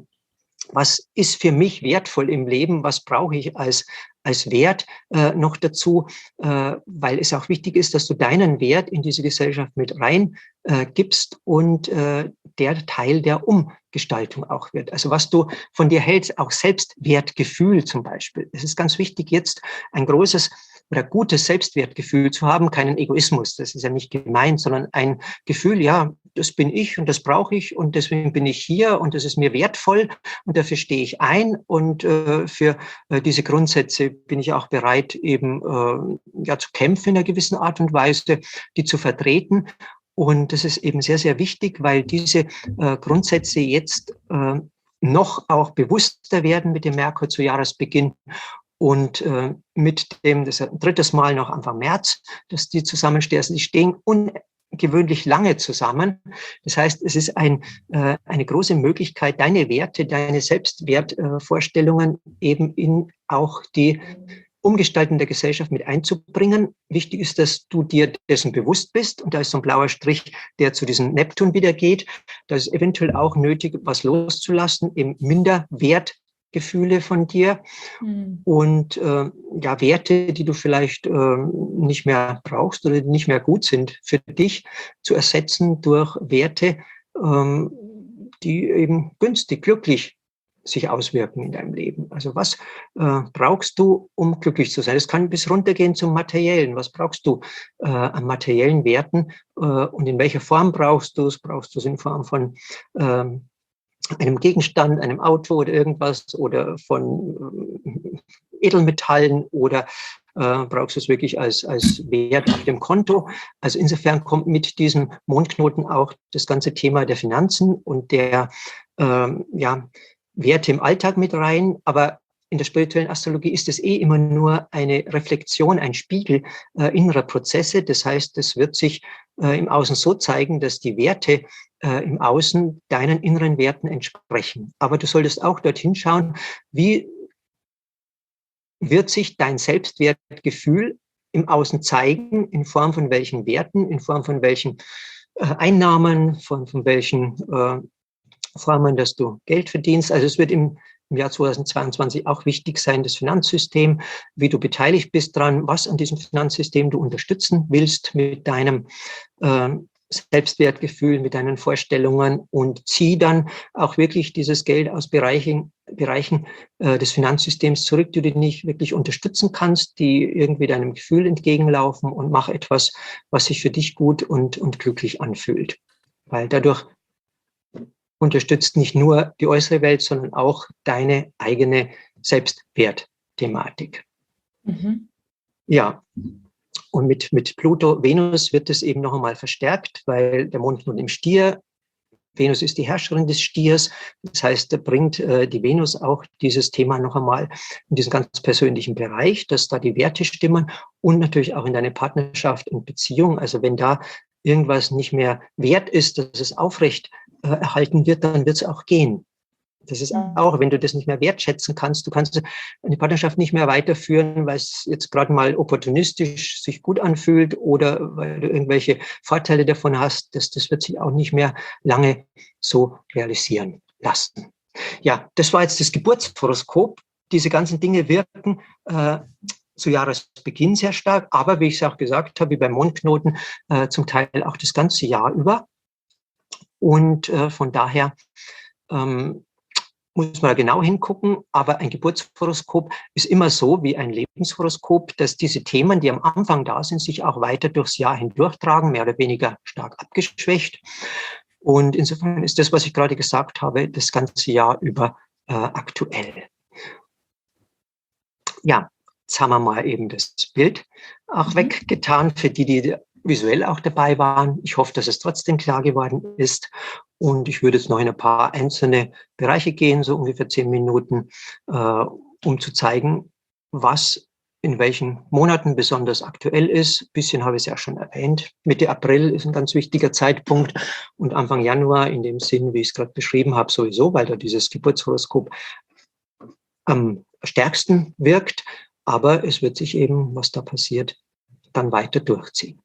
was ist für mich wertvoll im Leben, was brauche ich als als Wert äh, noch dazu, äh, weil es auch wichtig ist, dass du deinen Wert in diese Gesellschaft mit rein äh, gibst und äh, der Teil der Umgestaltung auch wird. Also was du von dir hältst, auch Selbstwertgefühl zum Beispiel. Es ist ganz wichtig, jetzt ein großes oder gutes Selbstwertgefühl zu haben, keinen Egoismus, das ist ja nicht gemeint, sondern ein Gefühl, ja, das bin ich und das brauche ich und deswegen bin ich hier und das ist mir wertvoll und dafür stehe ich ein und äh, für äh, diese Grundsätze bin ich auch bereit, eben äh, ja zu kämpfen in einer gewissen Art und Weise, die zu vertreten. Und das ist eben sehr, sehr wichtig, weil diese äh, Grundsätze jetzt äh, noch auch bewusster werden mit dem Merkur zu Jahresbeginn. Und äh, mit dem, das ist ein drittes Mal noch Anfang März, dass die zusammenstehen. Also die stehen ungewöhnlich lange zusammen. Das heißt, es ist ein, äh, eine große Möglichkeit, deine Werte, deine Selbstwertvorstellungen äh, eben in auch die Umgestalten der Gesellschaft mit einzubringen. Wichtig ist, dass du dir dessen bewusst bist. Und da ist so ein blauer Strich, der zu diesem Neptun wieder geht. Da ist eventuell auch nötig, was loszulassen, eben Minderwert. Gefühle von dir mhm. und äh, ja Werte, die du vielleicht äh, nicht mehr brauchst oder die nicht mehr gut sind für dich, zu ersetzen durch Werte, ähm, die eben günstig, glücklich sich auswirken in deinem Leben. Also was äh, brauchst du, um glücklich zu sein? Das kann bis runtergehen zum Materiellen. Was brauchst du äh, an materiellen Werten äh, und in welcher Form brauchst du es? Brauchst du es in Form von ähm, einem Gegenstand, einem Auto oder irgendwas oder von Edelmetallen oder äh, brauchst du es wirklich als, als Wert auf dem Konto? Also insofern kommt mit diesem Mondknoten auch das ganze Thema der Finanzen und der ähm, ja, Werte im Alltag mit rein, aber in der spirituellen Astrologie ist es eh immer nur eine Reflexion, ein Spiegel äh, innerer Prozesse. Das heißt, es wird sich äh, im Außen so zeigen, dass die Werte äh, im Außen deinen inneren Werten entsprechen. Aber du solltest auch dorthin schauen, wie wird sich dein Selbstwertgefühl im Außen zeigen, in Form von welchen Werten, in Form von welchen äh, Einnahmen, von, von welchen äh, Formen, dass du Geld verdienst. Also es wird im, im Jahr zweitausendzweiundzwanzig auch wichtig sein, das Finanzsystem, wie du beteiligt bist dran, was an diesem Finanzsystem du unterstützen willst mit deinem äh, Selbstwertgefühl, mit deinen Vorstellungen, und zieh dann auch wirklich dieses Geld aus Bereichen, Bereichen äh, des Finanzsystems zurück, die du nicht wirklich unterstützen kannst, die irgendwie deinem Gefühl entgegenlaufen, und mach etwas, was sich für dich gut und, und glücklich anfühlt. Weil dadurch unterstützt nicht nur die äußere Welt, sondern auch deine eigene Selbstwertthematik. Mhm. Ja. Und mit, mit Pluto, Venus wird es eben noch einmal verstärkt, weil der Mond nun im Stier, Venus ist die Herrscherin des Stiers. Das heißt, da bringt äh, die Venus auch dieses Thema noch einmal in diesen ganz persönlichen Bereich, dass da die Werte stimmen, und natürlich auch in deine Partnerschaft und Beziehung. Also wenn da irgendwas nicht mehr wert ist, dass es aufrecht äh, erhalten wird, dann wird es auch gehen. Das ist auch, wenn du das nicht mehr wertschätzen kannst, du kannst eine Partnerschaft nicht mehr weiterführen, weil es jetzt gerade mal opportunistisch sich gut anfühlt oder weil du irgendwelche Vorteile davon hast, das, das wird sich auch nicht mehr lange so realisieren lassen. Ja, das war jetzt das Geburtshoroskop. Diese ganzen Dinge wirken äh, zu Jahresbeginn sehr stark, aber wie ich es auch gesagt habe, wie beim Mondknoten, äh, zum Teil auch das ganze Jahr über. Und äh, von daher ähm, muss man da genau hingucken, aber ein Geburtshoroskop ist immer so wie ein Lebenshoroskop, dass diese Themen, die am Anfang da sind, sich auch weiter durchs Jahr hindurchtragen, mehr oder weniger stark abgeschwächt. Und insofern ist das, was ich gerade gesagt habe, das ganze Jahr über äh, aktuell. Ja, jetzt haben wir mal eben das Bild auch mhm. weggetan für die, die visuell auch dabei waren. Ich hoffe, dass es trotzdem klar geworden ist. Und ich würde jetzt noch in ein paar einzelne Bereiche gehen, so ungefähr zehn Minuten, äh, um zu zeigen, was in welchen Monaten besonders aktuell ist. Ein bisschen habe ich es ja schon erwähnt. Mitte April ist ein ganz wichtiger Zeitpunkt und Anfang Januar in dem Sinn, wie ich es gerade beschrieben habe, sowieso, weil da dieses Geburtshoroskop am stärksten wirkt. Aber es wird sich eben, was da passiert, dann weiter durchziehen.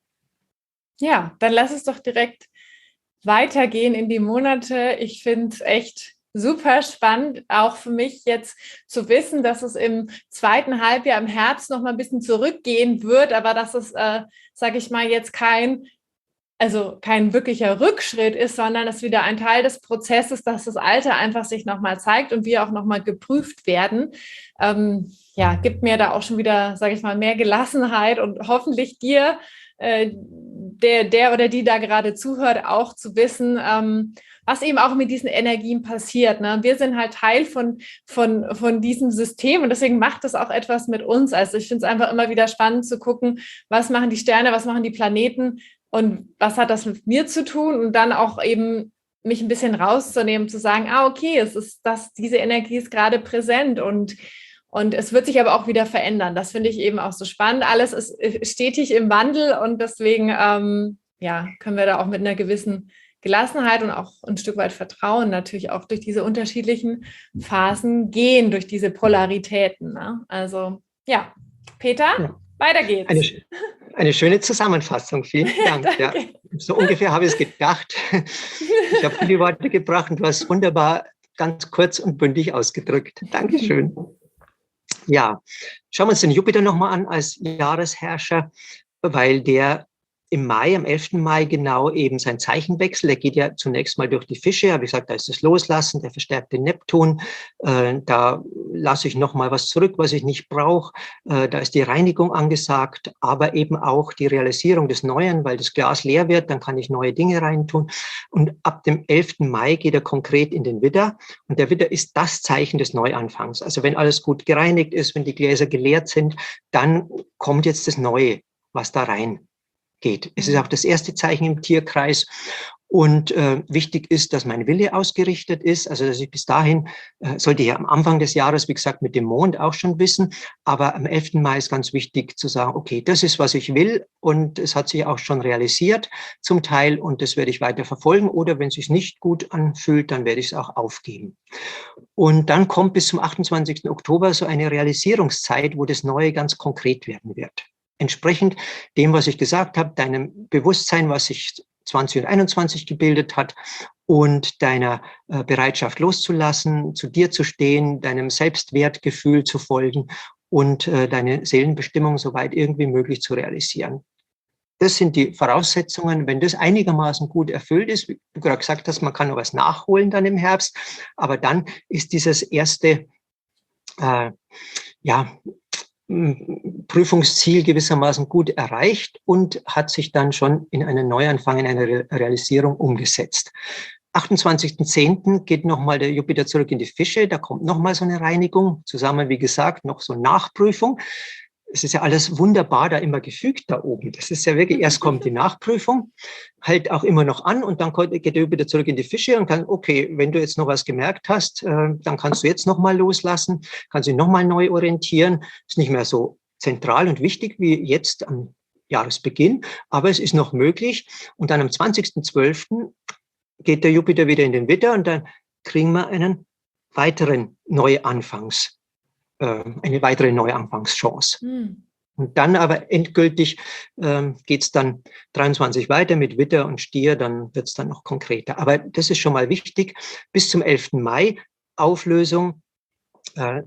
Ja, dann lass es doch direkt weitergehen in die Monate. Ich finde es echt super spannend, auch für mich jetzt zu wissen, dass es im zweiten Halbjahr im Herbst noch mal ein bisschen zurückgehen wird, aber dass es, äh, sage ich mal, jetzt kein, also kein wirklicher Rückschritt ist, sondern es wieder ein Teil des Prozesses, dass das Alter einfach sich noch mal zeigt und wir auch noch mal geprüft werden. Ähm, ja, gibt mir da auch schon wieder, sage ich mal, mehr Gelassenheit und hoffentlich dir, äh, der, der oder die da gerade zuhört, auch zu wissen, ähm, was eben auch mit diesen Energien passiert. Ne? Wir sind halt Teil von, von, von diesem System und deswegen macht das auch etwas mit uns. Also ich finde es einfach immer wieder spannend zu gucken, was machen die Sterne, was machen die Planeten und was hat das mit mir zu tun, und dann auch eben mich ein bisschen rauszunehmen, zu sagen, ah, okay, es ist das, diese Energie ist gerade präsent und Und es wird sich aber auch wieder verändern. Das finde ich eben auch so spannend. Alles ist stetig im Wandel und deswegen ähm, ja, können wir da auch mit einer gewissen Gelassenheit und auch ein Stück weit Vertrauen natürlich auch durch diese unterschiedlichen Phasen gehen, durch diese Polaritäten. Ne? Also ja, Peter, ja. Weiter geht's. Eine, eine schöne Zusammenfassung. Vielen Dank. Ja, so ungefähr habe ich es gedacht. Ich habe viele Worte gebracht und du hast wunderbar ganz kurz und bündig ausgedrückt. Dankeschön. Ja, schauen wir uns den Jupiter nochmal an als Jahresherrscher, weil der im Mai, am elften Mai genau eben sein Zeichen wechselt. Er geht ja zunächst mal durch die Fische, habe ich gesagt, da ist das Loslassen, der verstärkte Neptun. Äh, da lasse ich nochmal was zurück, was ich nicht brauche. Äh, da ist die Reinigung angesagt, aber eben auch die Realisierung des Neuen, weil das Glas leer wird, dann kann ich neue Dinge reintun. Und ab dem elften Mai geht er konkret in den Widder. Und der Widder ist das Zeichen des Neuanfangs. Also wenn alles gut gereinigt ist, wenn die Gläser geleert sind, dann kommt jetzt das Neue, was da rein geht. Es ist auch das erste Zeichen im Tierkreis. Und äh, wichtig ist, dass mein Wille ausgerichtet ist, also dass ich bis dahin, äh, sollte ich ja am Anfang des Jahres, wie gesagt, mit dem Mond auch schon wissen, aber am elften Mai ist ganz wichtig zu sagen, okay, das ist, was ich will und es hat sich auch schon realisiert zum Teil und das werde ich weiter verfolgen oder wenn es sich nicht gut anfühlt, dann werde ich es auch aufgeben. Und dann kommt bis zum achtundzwanzigsten Oktober so eine Realisierungszeit, wo das Neue ganz konkret werden wird. Entsprechend dem, was ich gesagt habe, deinem Bewusstsein, was sich zwanzig und einundzwanzig gebildet hat und deiner äh, Bereitschaft loszulassen, zu dir zu stehen, deinem Selbstwertgefühl zu folgen und äh, deine Seelenbestimmung soweit irgendwie möglich zu realisieren. Das sind die Voraussetzungen. Wenn das einigermaßen gut erfüllt ist, wie du gerade gesagt hast, man kann noch was nachholen dann im Herbst, aber dann ist dieses erste, äh, ja, Prüfungsziel gewissermaßen gut erreicht und hat sich dann schon in einen Neuanfang, in eine Realisierung umgesetzt. achtundzwanzigsten zehnten geht nochmal der Jupiter zurück in die Fische, da kommt nochmal so eine Reinigung, zusammen, wie gesagt, noch so Nachprüfung. Es ist ja alles wunderbar da immer gefügt da oben. Das ist ja wirklich, erst kommt die Nachprüfung, halt auch immer noch an und dann geht der Jupiter zurück in die Fische und kann, okay, wenn du jetzt noch was gemerkt hast, dann kannst du jetzt nochmal loslassen, kannst dich nochmal neu orientieren. Ist nicht mehr so zentral und wichtig wie jetzt am Jahresbeginn, aber es ist noch möglich. Und dann am zwanzigsten zwölften geht der Jupiter wieder in den Widder und dann kriegen wir einen weiteren Neuanfangs eine weitere Neuanfangschance. Mhm. Und dann aber endgültig ähm, geht es dann dreiundzwanzig weiter mit Widder und Stier, dann wird es dann noch konkreter. Aber das ist schon mal wichtig. Bis zum elften Mai Auflösung, äh,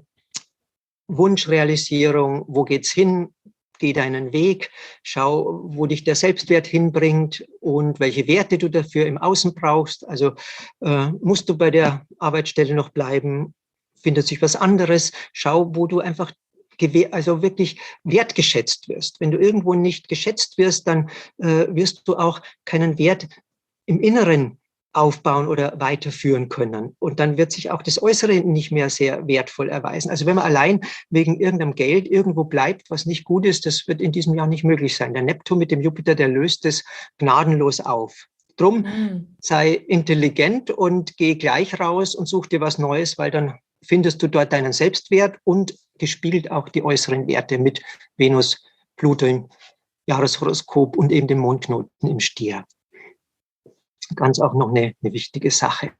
Wunschrealisierung, wo geht's hin? Geh deinen Weg, schau, wo dich der Selbstwert hinbringt und welche Werte du dafür im Außen brauchst. Also äh, musst du bei der Arbeitsstelle noch bleiben? Findet sich was anderes, schau, wo du einfach also wirklich wertgeschätzt wirst. Wenn du irgendwo nicht geschätzt wirst, dann äh, wirst du auch keinen Wert im Inneren aufbauen oder weiterführen können. Und dann wird sich auch das Äußere nicht mehr sehr wertvoll erweisen. Also wenn man allein wegen irgendeinem Geld irgendwo bleibt, was nicht gut ist, das wird in diesem Jahr nicht möglich sein. Der Neptun mit dem Jupiter, der löst es gnadenlos auf. Drum mhm. sei intelligent und geh gleich raus und such dir was Neues, weil dann findest du dort deinen Selbstwert und gespiegelt auch die äußeren Werte mit Venus, Pluto im Jahreshoroskop und eben dem Mondknoten im Stier. Ganz auch noch eine, eine wichtige Sache.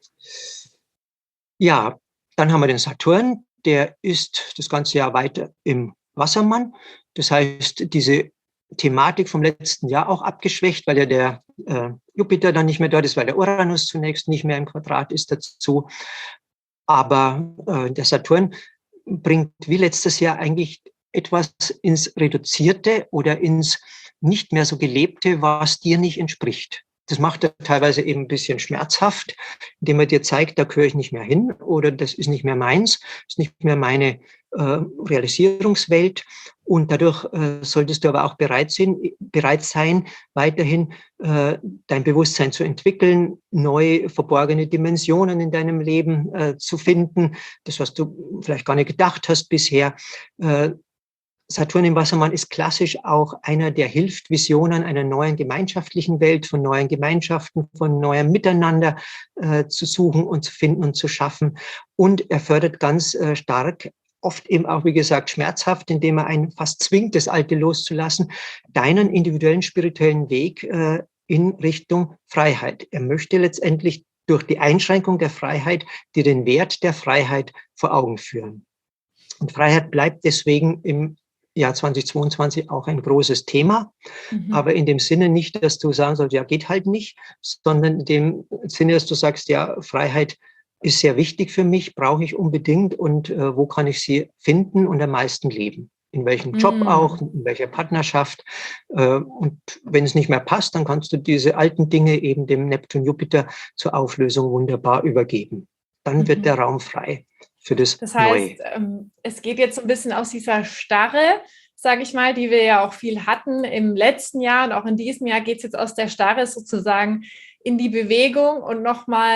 Ja, dann haben wir den Saturn, der ist das ganze Jahr weiter im Wassermann. Das heißt, diese Thematik vom letzten Jahr auch abgeschwächt, weil ja der äh, Jupiter dann nicht mehr dort ist, weil der Uranus zunächst nicht mehr im Quadrat ist dazu. Aber äh, der Saturn bringt wie letztes Jahr eigentlich etwas ins Reduzierte oder ins nicht mehr so Gelebte, was dir nicht entspricht. Das macht er teilweise eben ein bisschen schmerzhaft, indem er dir zeigt, da gehöre ich nicht mehr hin oder das ist nicht mehr meins, ist nicht mehr meine äh, Realisierungswelt. Und dadurch äh, solltest du aber auch bereit sein, bereit sein weiterhin äh, dein Bewusstsein zu entwickeln, neu verborgene Dimensionen in deinem Leben äh, zu finden, das, was du vielleicht gar nicht gedacht hast bisher. Äh, Saturn im Wassermann ist klassisch auch einer, der hilft, Visionen einer neuen gemeinschaftlichen Welt, von neuen Gemeinschaften, von neuem Miteinander äh, zu suchen und zu finden und zu schaffen. Und er fördert ganz äh, stark, oft eben auch, wie gesagt, schmerzhaft, indem er einen fast zwingt, das Alte loszulassen, deinen individuellen spirituellen Weg äh, in Richtung Freiheit. Er möchte letztendlich durch die Einschränkung der Freiheit dir den Wert der Freiheit vor Augen führen. Und Freiheit bleibt deswegen im Jahr zweitausendzweiundzwanzig auch ein großes Thema, mhm. aber in dem Sinne nicht, dass du sagen sollst, ja, geht halt nicht, sondern in dem Sinne, dass du sagst, ja, Freiheit ist sehr wichtig für mich, brauche ich unbedingt und äh, wo kann ich sie finden und am meisten leben? In welchem Job mhm. auch, in welcher Partnerschaft. Äh, und wenn es nicht mehr passt, dann kannst du diese alten Dinge eben dem Neptun Jupiter zur Auflösung wunderbar übergeben. Dann mhm. wird der Raum frei. Für das, das heißt, ähm, es geht jetzt so ein bisschen aus dieser Starre, sage ich mal, die wir ja auch viel hatten im letzten Jahr und auch in diesem Jahr geht es jetzt aus der Starre sozusagen in die Bewegung und nochmal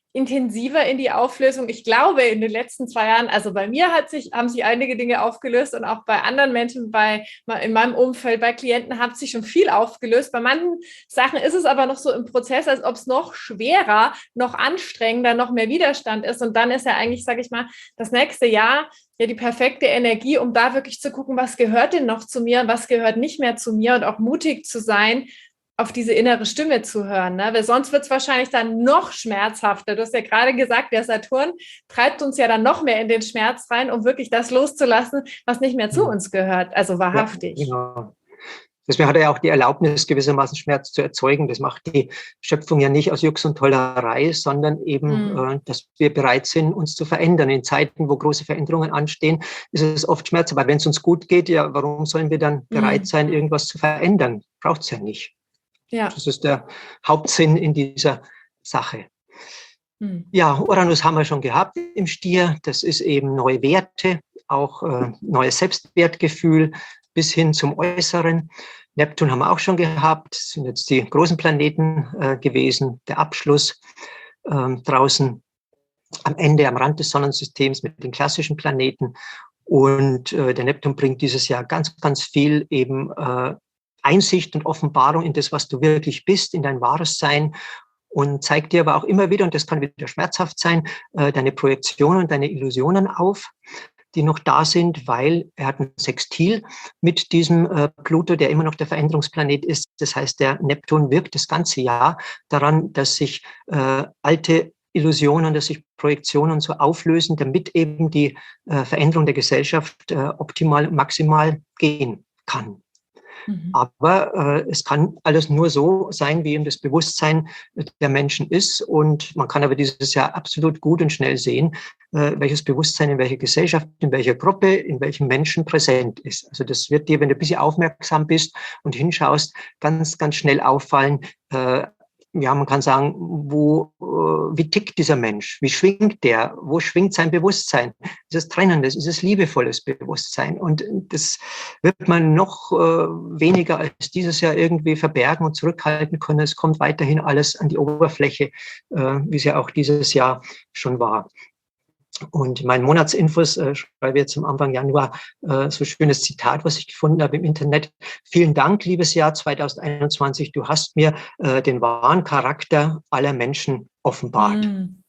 intensiver in die Auflösung. Ich glaube, in den letzten zwei Jahren, also bei mir hat sich, haben sich einige Dinge aufgelöst und auch bei anderen Menschen, bei, in meinem Umfeld, bei Klienten hat sich schon viel aufgelöst. Bei manchen Sachen ist es aber noch so im Prozess, als ob es noch schwerer, noch anstrengender, noch mehr Widerstand ist. Und dann ist ja eigentlich, sage ich mal, das nächste Jahr ja die perfekte Energie, um da wirklich zu gucken, was gehört denn noch zu mir, was gehört nicht mehr zu mir und auch mutig zu sein, auf diese innere Stimme zu hören, ne? Weil sonst wird es wahrscheinlich dann noch schmerzhafter. Du hast ja gerade gesagt, der Saturn treibt uns ja dann noch mehr in den Schmerz rein, um wirklich das loszulassen, was nicht mehr zu uns gehört, also wahrhaftig. Ja, genau. Deswegen hat er ja auch die Erlaubnis, gewissermaßen Schmerz zu erzeugen. Das macht die Schöpfung ja nicht aus Jux und Tollerei, sondern eben, mhm. äh, dass wir bereit sind, uns zu verändern. In Zeiten, wo große Veränderungen anstehen, ist es oft Schmerz. Aber wenn es uns gut geht, ja, warum sollen wir dann bereit mhm. sein, irgendwas zu verändern? Braucht es ja nicht. Ja. Das ist der Hauptsinn in dieser Sache. Hm. Ja, Uranus haben wir schon gehabt im Stier. Das ist eben neue Werte, auch äh, neues Selbstwertgefühl bis hin zum Äußeren. Neptun haben wir auch schon gehabt. Das sind jetzt die großen Planeten äh, gewesen. Der Abschluss äh, draußen am Ende, am Rand des Sonnensystems mit den klassischen Planeten. Und äh, der Neptun bringt dieses Jahr ganz, ganz viel eben äh, Einsicht und Offenbarung in das, was du wirklich bist, in dein wahres Sein und zeigt dir aber auch immer wieder, und das kann wieder schmerzhaft sein, deine Projektionen und deine Illusionen auf, die noch da sind, weil er hat ein Sextil mit diesem Pluto, der immer noch der Veränderungsplanet ist. Das heißt, der Neptun wirkt das ganze Jahr daran, dass sich äh, alte Illusionen, dass sich Projektionen so auflösen, damit eben die äh, Veränderung der Gesellschaft äh, optimal, maximal gehen kann. Mhm. Aber äh, es kann alles nur so sein, wie eben das Bewusstsein der Menschen ist. Und man kann aber dieses Jahr absolut gut und schnell sehen, äh, welches Bewusstsein in welcher Gesellschaft, in welcher Gruppe, in welchem Menschen präsent ist. Also das wird dir, wenn du ein bisschen aufmerksam bist und hinschaust, ganz, ganz schnell auffallen, äh, ja, man kann sagen, wo, wie tickt dieser Mensch? Wie schwingt der? Wo schwingt sein Bewusstsein? Ist es trennendes? Ist es liebevolles Bewusstsein? Und das wird man noch äh, weniger als dieses Jahr irgendwie verbergen und zurückhalten können. Es kommt weiterhin alles an die Oberfläche, äh, wie es ja auch dieses Jahr schon war. Und mein Monatsinfos äh, schreibe jetzt am Anfang Januar äh, so ein schönes Zitat, was ich gefunden habe im Internet. Vielen Dank, liebes Jahr zwanzig einundzwanzig. Du hast mir äh, den wahren Charakter aller Menschen offenbart. Mm.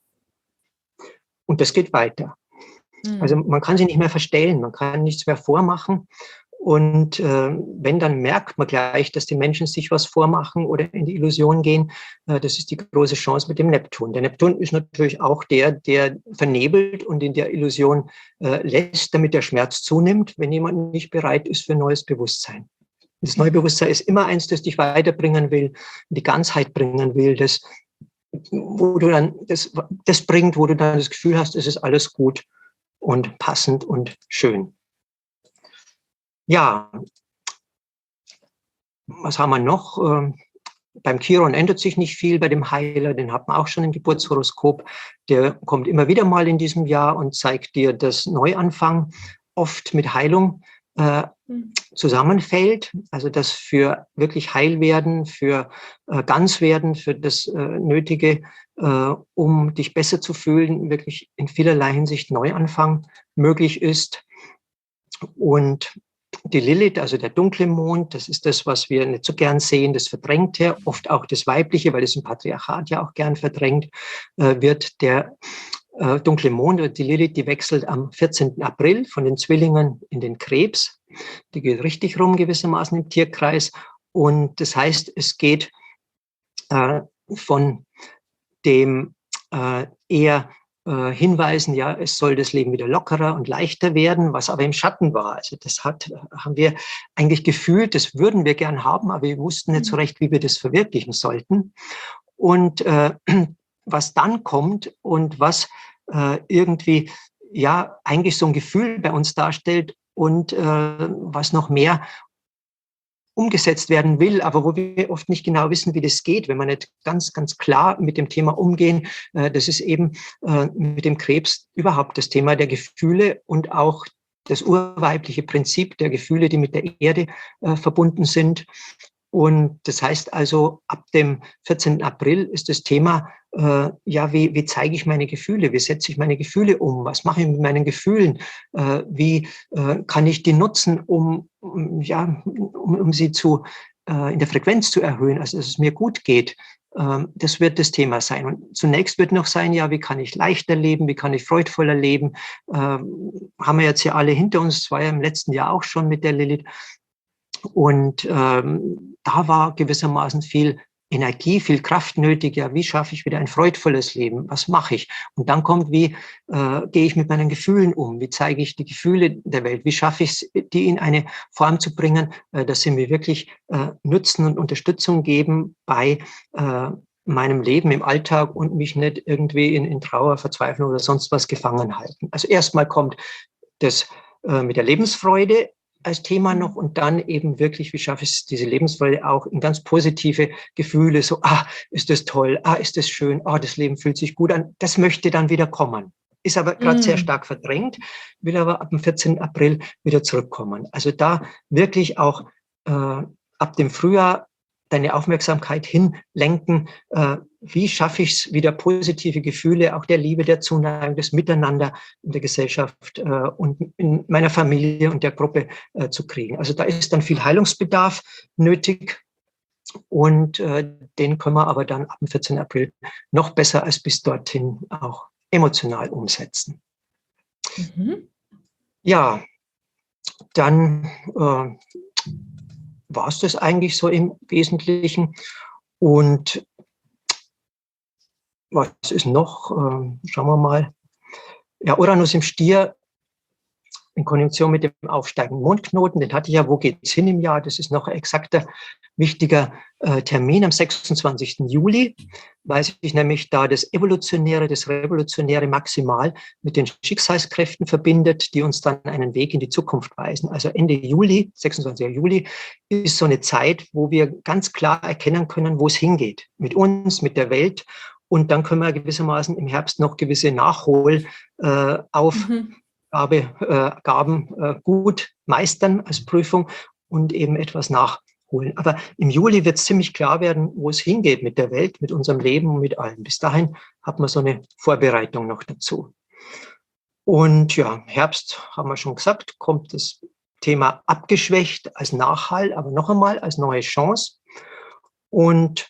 Und das geht weiter. Mm. Also man kann sie nicht mehr verstellen, man kann nichts mehr vormachen. Und äh, wenn, dann merkt man gleich, dass die Menschen sich was vormachen oder in die Illusion gehen. Äh, das ist die große Chance mit dem Neptun. Der Neptun ist natürlich auch der, der vernebelt und in der Illusion äh, lässt, damit der Schmerz zunimmt, wenn jemand nicht bereit ist für neues Bewusstsein. Das neue Bewusstsein ist immer eins, das dich weiterbringen will, die Ganzheit bringen will, das, wo du dann das, das bringt, wo du dann das Gefühl hast, es ist alles gut und passend und schön. Ja, was haben wir noch? Beim Chiron ändert sich nicht viel, bei dem Heiler, den hat man auch schon im Geburtshoroskop. Der kommt immer wieder mal in diesem Jahr und zeigt dir, dass Neuanfang oft mit Heilung äh, zusammenfällt. Also das für wirklich Heilwerden, für äh, Ganzwerden, für das äh, Nötige, äh, um dich besser zu fühlen, wirklich in vielerlei Hinsicht Neuanfang möglich ist. Und die Lilith, also der dunkle Mond, das ist das, was wir nicht so gern sehen, das Verdrängte, oft auch das Weibliche, weil es im Patriarchat ja auch gern verdrängt äh, wird. Der äh, dunkle Mond, die Lilith, die wechselt am vierzehnten April von den Zwillingen in den Krebs. Die geht richtig rum gewissermaßen im Tierkreis. Und das heißt, es geht äh, von dem äh, eher hinweisen, ja, es soll das Leben wieder lockerer und leichter werden, was aber im Schatten war. Also das hat, haben wir eigentlich gefühlt, das würden wir gern haben, aber wir wussten nicht so recht, wie wir das verwirklichen sollten. Und äh, was dann kommt und was äh, irgendwie, ja, eigentlich so ein Gefühl bei uns darstellt und äh, was noch mehr umgesetzt werden will, aber wo wir oft nicht genau wissen, wie das geht, wenn wir nicht ganz, ganz klar mit dem Thema umgehen. Das ist eben mit dem Krebs überhaupt das Thema der Gefühle und auch das urweibliche Prinzip der Gefühle, die mit der Erde verbunden sind. Und das heißt also, ab dem vierzehnten April ist das Thema, äh, ja, wie, wie zeige ich meine Gefühle? Wie setze ich meine Gefühle um? Was mache ich mit meinen Gefühlen? Äh, wie äh, kann ich die nutzen, um, um, ja, um, um sie zu, äh, in der Frequenz zu erhöhen, also dass es mir gut geht? Ähm, das wird das Thema sein. Und zunächst wird noch sein, ja, wie kann ich leichter leben? Wie kann ich freudvoller leben? Ähm, haben wir jetzt ja alle hinter uns. Das war ja im letzten Jahr auch schon mit der Lilith. Und ähm, da war gewissermaßen viel Energie, viel Kraft nötig. Ja, wie schaffe ich wieder ein freudvolles Leben? Was mache ich? Und dann kommt, wie äh, gehe ich mit meinen Gefühlen um? Wie zeige ich die Gefühle der Welt? Wie schaffe ich es, die in eine Form zu bringen, äh, dass sie mir wirklich äh, Nutzen und Unterstützung geben bei äh, meinem Leben im Alltag und mich nicht irgendwie in, in Trauer, Verzweiflung oder sonst was gefangen halten? Also erstmal kommt das äh, mit der Lebensfreude als Thema noch und dann eben wirklich, wie schaffe ich es, diese Lebensfreude auch in ganz positive Gefühle, so, ah, ist das toll, ah, ist das schön, ah, das Leben fühlt sich gut an, das möchte dann wieder kommen. Ist aber gerade mm. sehr stark verdrängt, will aber ab dem vierzehnten April wieder zurückkommen. Also da wirklich auch äh, ab dem Frühjahr deine Aufmerksamkeit hinlenken, äh, wie schaffe ich es, wieder positive Gefühle, auch der Liebe, der Zuneigung, des Miteinander in der Gesellschaft äh, und in meiner Familie und der Gruppe äh, zu kriegen. Also da ist dann viel Heilungsbedarf nötig und äh, den können wir aber dann ab dem vierzehnten April noch besser als bis dorthin auch emotional umsetzen. Mhm. Ja, dann äh, war es das eigentlich so im Wesentlichen. Und was ist noch? Ähm, schauen wir mal. Ja, Uranus im Stier in Konjunktion mit dem aufsteigenden Mondknoten, den hatte ich ja, wo geht's hin im Jahr? Das ist noch ein exakter, wichtiger äh, Termin am sechsundzwanzigsten Juli, weil sich nämlich da das Evolutionäre, das Revolutionäre maximal mit den Schicksalskräften verbindet, die uns dann einen Weg in die Zukunft weisen. Also Ende Juli, sechsundzwanzigsten Juli, ist so eine Zeit, wo wir ganz klar erkennen können, wo es hingeht. Mit uns, mit der Welt. Und dann können wir gewissermaßen im Herbst noch gewisse Nachhol äh, auf mhm. Gabe, äh, Gaben äh, gut meistern als Prüfung und eben etwas nachholen. Aber im Juli wird es ziemlich klar werden, wo es hingeht mit der Welt, mit unserem Leben und mit allem. Bis dahin hat man so eine Vorbereitung noch dazu. Und ja, Herbst, haben wir schon gesagt, kommt das Thema abgeschwächt als Nachhall, aber noch einmal als neue Chance. Und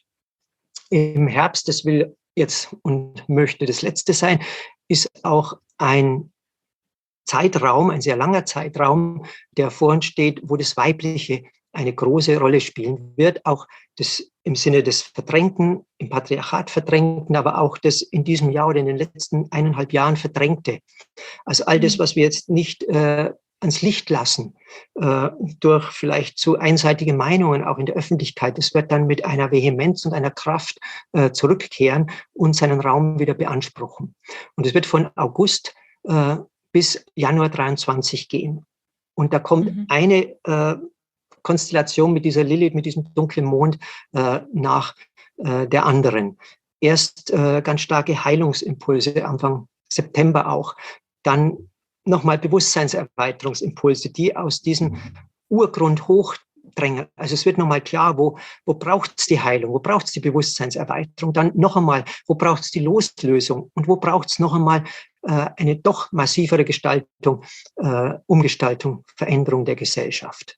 im Herbst, das will jetzt und möchte das Letzte sein, ist auch ein Zeitraum, ein sehr langer Zeitraum, der vor uns steht, wo das Weibliche eine große Rolle spielen wird, auch das im Sinne des Verdrängten, im Patriarchat Verdrängten, aber auch das in diesem Jahr oder in den letzten eineinhalb Jahren Verdrängte. Also all das, was wir jetzt nicht äh, ans Licht lassen, äh, durch vielleicht zu einseitige Meinungen auch in der Öffentlichkeit, das wird dann mit einer Vehemenz und einer Kraft äh, zurückkehren und seinen Raum wieder beanspruchen. Und es wird von August äh, bis Januar dreiundzwanzig gehen. Und da kommt mhm. eine äh, Konstellation mit dieser Lilith, mit diesem dunklen Mond äh, nach äh, der anderen. Erst äh, ganz starke Heilungsimpulse, Anfang September auch. Dann nochmal Bewusstseinserweiterungsimpulse, die aus diesem Urgrund hochdrängen. Also es wird nochmal klar, wo, wo braucht es die Heilung, wo braucht es die Bewusstseinserweiterung. Dann noch einmal, wo braucht es die Loslösung und wo braucht es noch einmal eine doch massivere Gestaltung, äh, Umgestaltung, Veränderung der Gesellschaft.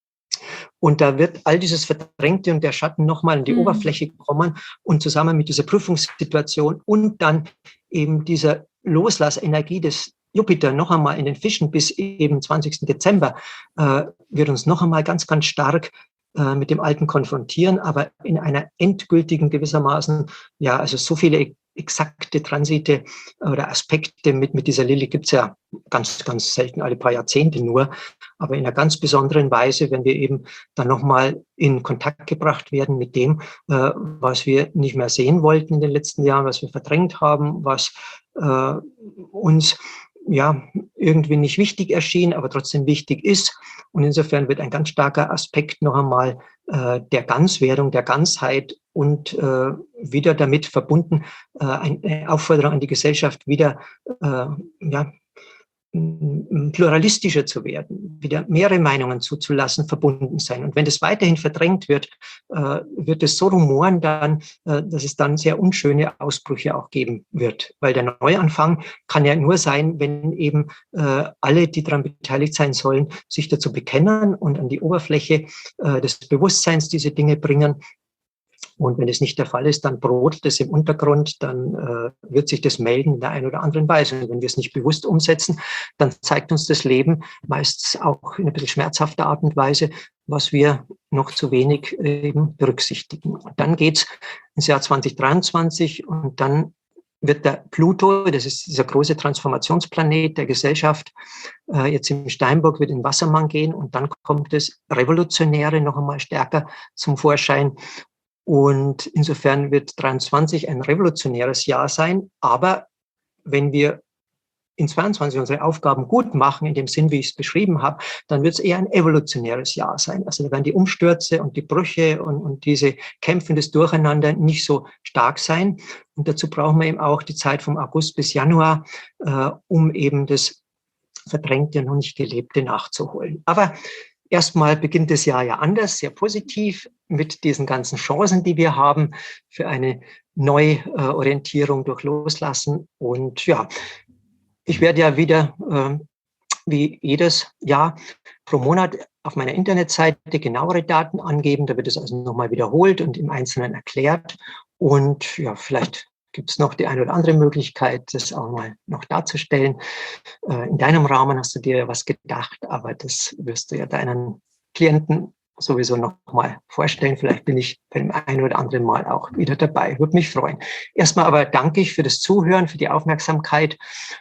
Und da wird all dieses Verdrängte und der Schatten nochmal an die mhm. Oberfläche kommen und zusammen mit dieser Prüfungssituation und dann eben dieser Loslassenergie des Jupiter noch einmal in den Fischen bis eben zwanzigsten Dezember äh, wird uns noch einmal ganz, ganz stark äh, mit dem Alten konfrontieren, aber in einer endgültigen gewissermaßen, ja, also so viele exakte Transite oder Aspekte mit, mit dieser Lilith gibt es ja ganz, ganz selten, alle paar Jahrzehnte nur, aber in einer ganz besonderen Weise, wenn wir eben dann nochmal in Kontakt gebracht werden mit dem, äh, was wir nicht mehr sehen wollten in den letzten Jahren, was wir verdrängt haben, was äh, uns ja irgendwie nicht wichtig erschien, aber trotzdem wichtig ist. Und insofern wird ein ganz starker Aspekt noch einmal äh, der Ganzwerdung, der Ganzheit und äh, wieder damit verbunden äh, eine Aufforderung an die Gesellschaft, wieder äh, ja, pluralistischer zu werden, wieder mehrere Meinungen zuzulassen, verbunden sein. Und wenn das weiterhin verdrängt wird, äh, wird es so rumoren dann, äh, dass es dann sehr unschöne Ausbrüche auch geben wird. Weil der Neuanfang kann ja nur sein, wenn eben äh, alle, die daran beteiligt sein sollen, sich dazu bekennen und an die Oberfläche äh, des Bewusstseins diese Dinge bringen. Und wenn es nicht der Fall ist, dann brodelt es im Untergrund, dann äh, wird sich das melden in der einen oder anderen Weise. Und wenn wir es nicht bewusst umsetzen, dann zeigt uns das Leben meist auch in ein bisschen schmerzhafter Art und Weise, was wir noch zu wenig eben berücksichtigen. Und dann geht's ins Jahr zwanzig dreiundzwanzig und dann wird der Pluto, das ist dieser große Transformationsplanet der Gesellschaft, äh, jetzt im Steinbock, wird in Wassermann gehen und dann kommt das Revolutionäre noch einmal stärker zum Vorschein. Und insofern wird dreiundzwanzig ein revolutionäres Jahr sein. Aber wenn wir in zweiundzwanzig unsere Aufgaben gut machen, in dem Sinn, wie ich es beschrieben habe, dann wird es eher ein evolutionäres Jahr sein. Also da werden die Umstürze und die Brüche und, und diese Kämpfe, das Durcheinander nicht so stark sein. Und dazu brauchen wir eben auch die Zeit vom August bis Januar, äh, um eben das Verdrängte, noch nicht Gelebte nachzuholen. Aber erstmal beginnt das Jahr ja anders, sehr positiv, mit diesen ganzen Chancen, die wir haben für eine Neuorientierung durch Loslassen. Und ja, ich werde ja wieder, äh, wie jedes Jahr, pro Monat auf meiner Internetseite genauere Daten angeben. Da wird es also nochmal wiederholt und im Einzelnen erklärt. Und ja, vielleicht gibt es noch die eine oder andere Möglichkeit, das auch mal noch darzustellen. In deinem Rahmen hast du dir ja was gedacht, aber das wirst du ja deinen Klienten sowieso noch mal vorstellen. Vielleicht bin ich beim einen oder anderen Mal auch wieder dabei. Würde mich freuen. Erstmal aber danke ich für das Zuhören, für die Aufmerksamkeit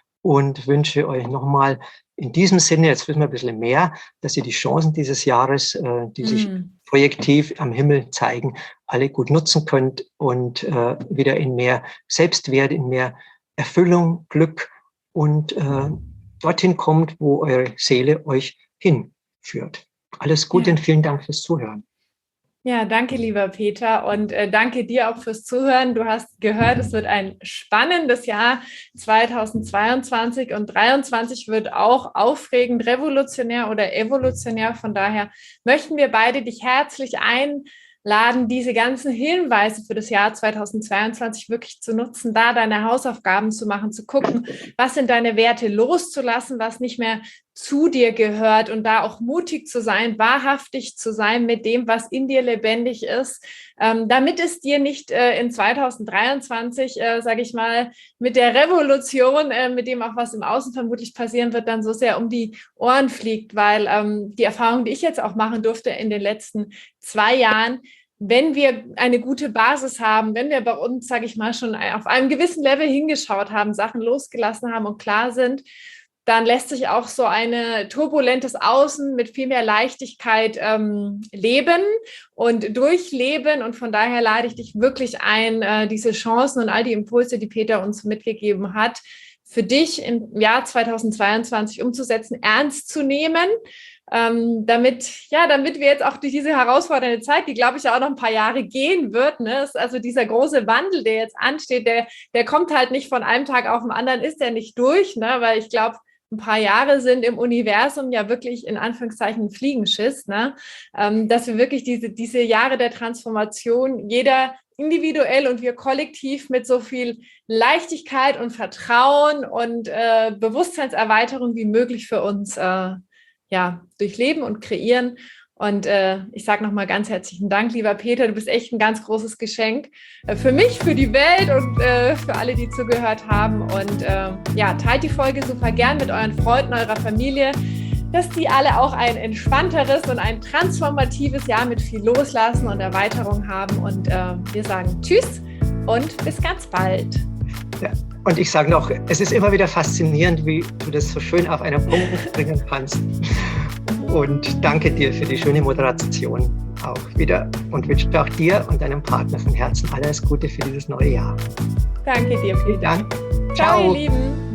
und wünsche euch nochmal in diesem Sinne, jetzt wissen wir ein bisschen mehr, dass ihr die Chancen dieses Jahres, äh, die sich mm. projektiv am Himmel zeigen, alle gut nutzen könnt und äh, wieder in mehr Selbstwert, in mehr Erfüllung, Glück und äh, dorthin kommt, wo eure Seele euch hinführt. Alles Gute ja. Und vielen Dank fürs Zuhören. Ja, danke, lieber Peter, und äh, danke dir auch fürs Zuhören. Du hast gehört, es wird ein spannendes Jahr zweitausendzweiundzwanzig und dreiundzwanzig wird auch aufregend, revolutionär oder evolutionär. Von daher möchten wir beide dich herzlich einladen, diese ganzen Hinweise für das Jahr zweitausendzweiundzwanzig wirklich zu nutzen, da deine Hausaufgaben zu machen, zu gucken, was sind deine Werte, loszulassen, was nicht mehr zu dir gehört und da auch mutig zu sein, wahrhaftig zu sein mit dem, was in dir lebendig ist, ähm, damit es dir nicht äh, in zweitausenddreiundzwanzig, äh, sage ich mal, mit der Revolution, äh, mit dem auch was im Außen vermutlich passieren wird, dann so sehr um die Ohren fliegt, weil ähm, die Erfahrung, die ich jetzt auch machen durfte in den letzten zwei Jahren, wenn wir eine gute Basis haben, wenn wir bei uns, sage ich mal, schon auf einem gewissen Level hingeschaut haben, Sachen losgelassen haben und klar sind, dann lässt sich auch so ein turbulentes Außen mit viel mehr Leichtigkeit ähm, leben und durchleben. Und von daher lade ich dich wirklich ein, äh, diese Chancen und all die Impulse, die Peter uns mitgegeben hat, für dich im Jahr zweitausendzweiundzwanzig umzusetzen, ernst zu nehmen, ähm, damit, ja, damit wir jetzt auch durch diese herausfordernde Zeit, die, glaube ich, ja auch noch ein paar Jahre gehen wird, ne, ist also dieser große Wandel, der jetzt ansteht, der, der kommt halt nicht von einem Tag auf den anderen, ist der nicht durch, ne, weil ich glaube, ein paar Jahre sind im Universum ja wirklich in Anführungszeichen ein Fliegenschiss, ne? Ähm, dass wir wirklich diese, diese Jahre der Transformation, jeder individuell und wir kollektiv mit so viel Leichtigkeit und Vertrauen und äh, Bewusstseinserweiterung wie möglich für uns äh, ja, durchleben und kreieren. Und äh, ich sage nochmal ganz herzlichen Dank, lieber Peter, du bist echt ein ganz großes Geschenk äh, für mich, für die Welt und äh, für alle, die zugehört haben. Und äh, ja, teilt die Folge super gern mit euren Freunden, eurer Familie, dass die alle auch ein entspannteres und ein transformatives Jahr mit viel Loslassen und Erweiterung haben. Und äh, wir sagen Tschüss und bis ganz bald. Ja. Und ich sage noch, es ist immer wieder faszinierend, wie du das so schön auf einen Punkt bringen kannst. Und danke dir für die schöne Moderation auch wieder und wünsche auch dir und deinem Partner von Herzen alles Gute für dieses neue Jahr. Danke dir. Vielen Dank. Ciao, Ciao. Ihr Lieben.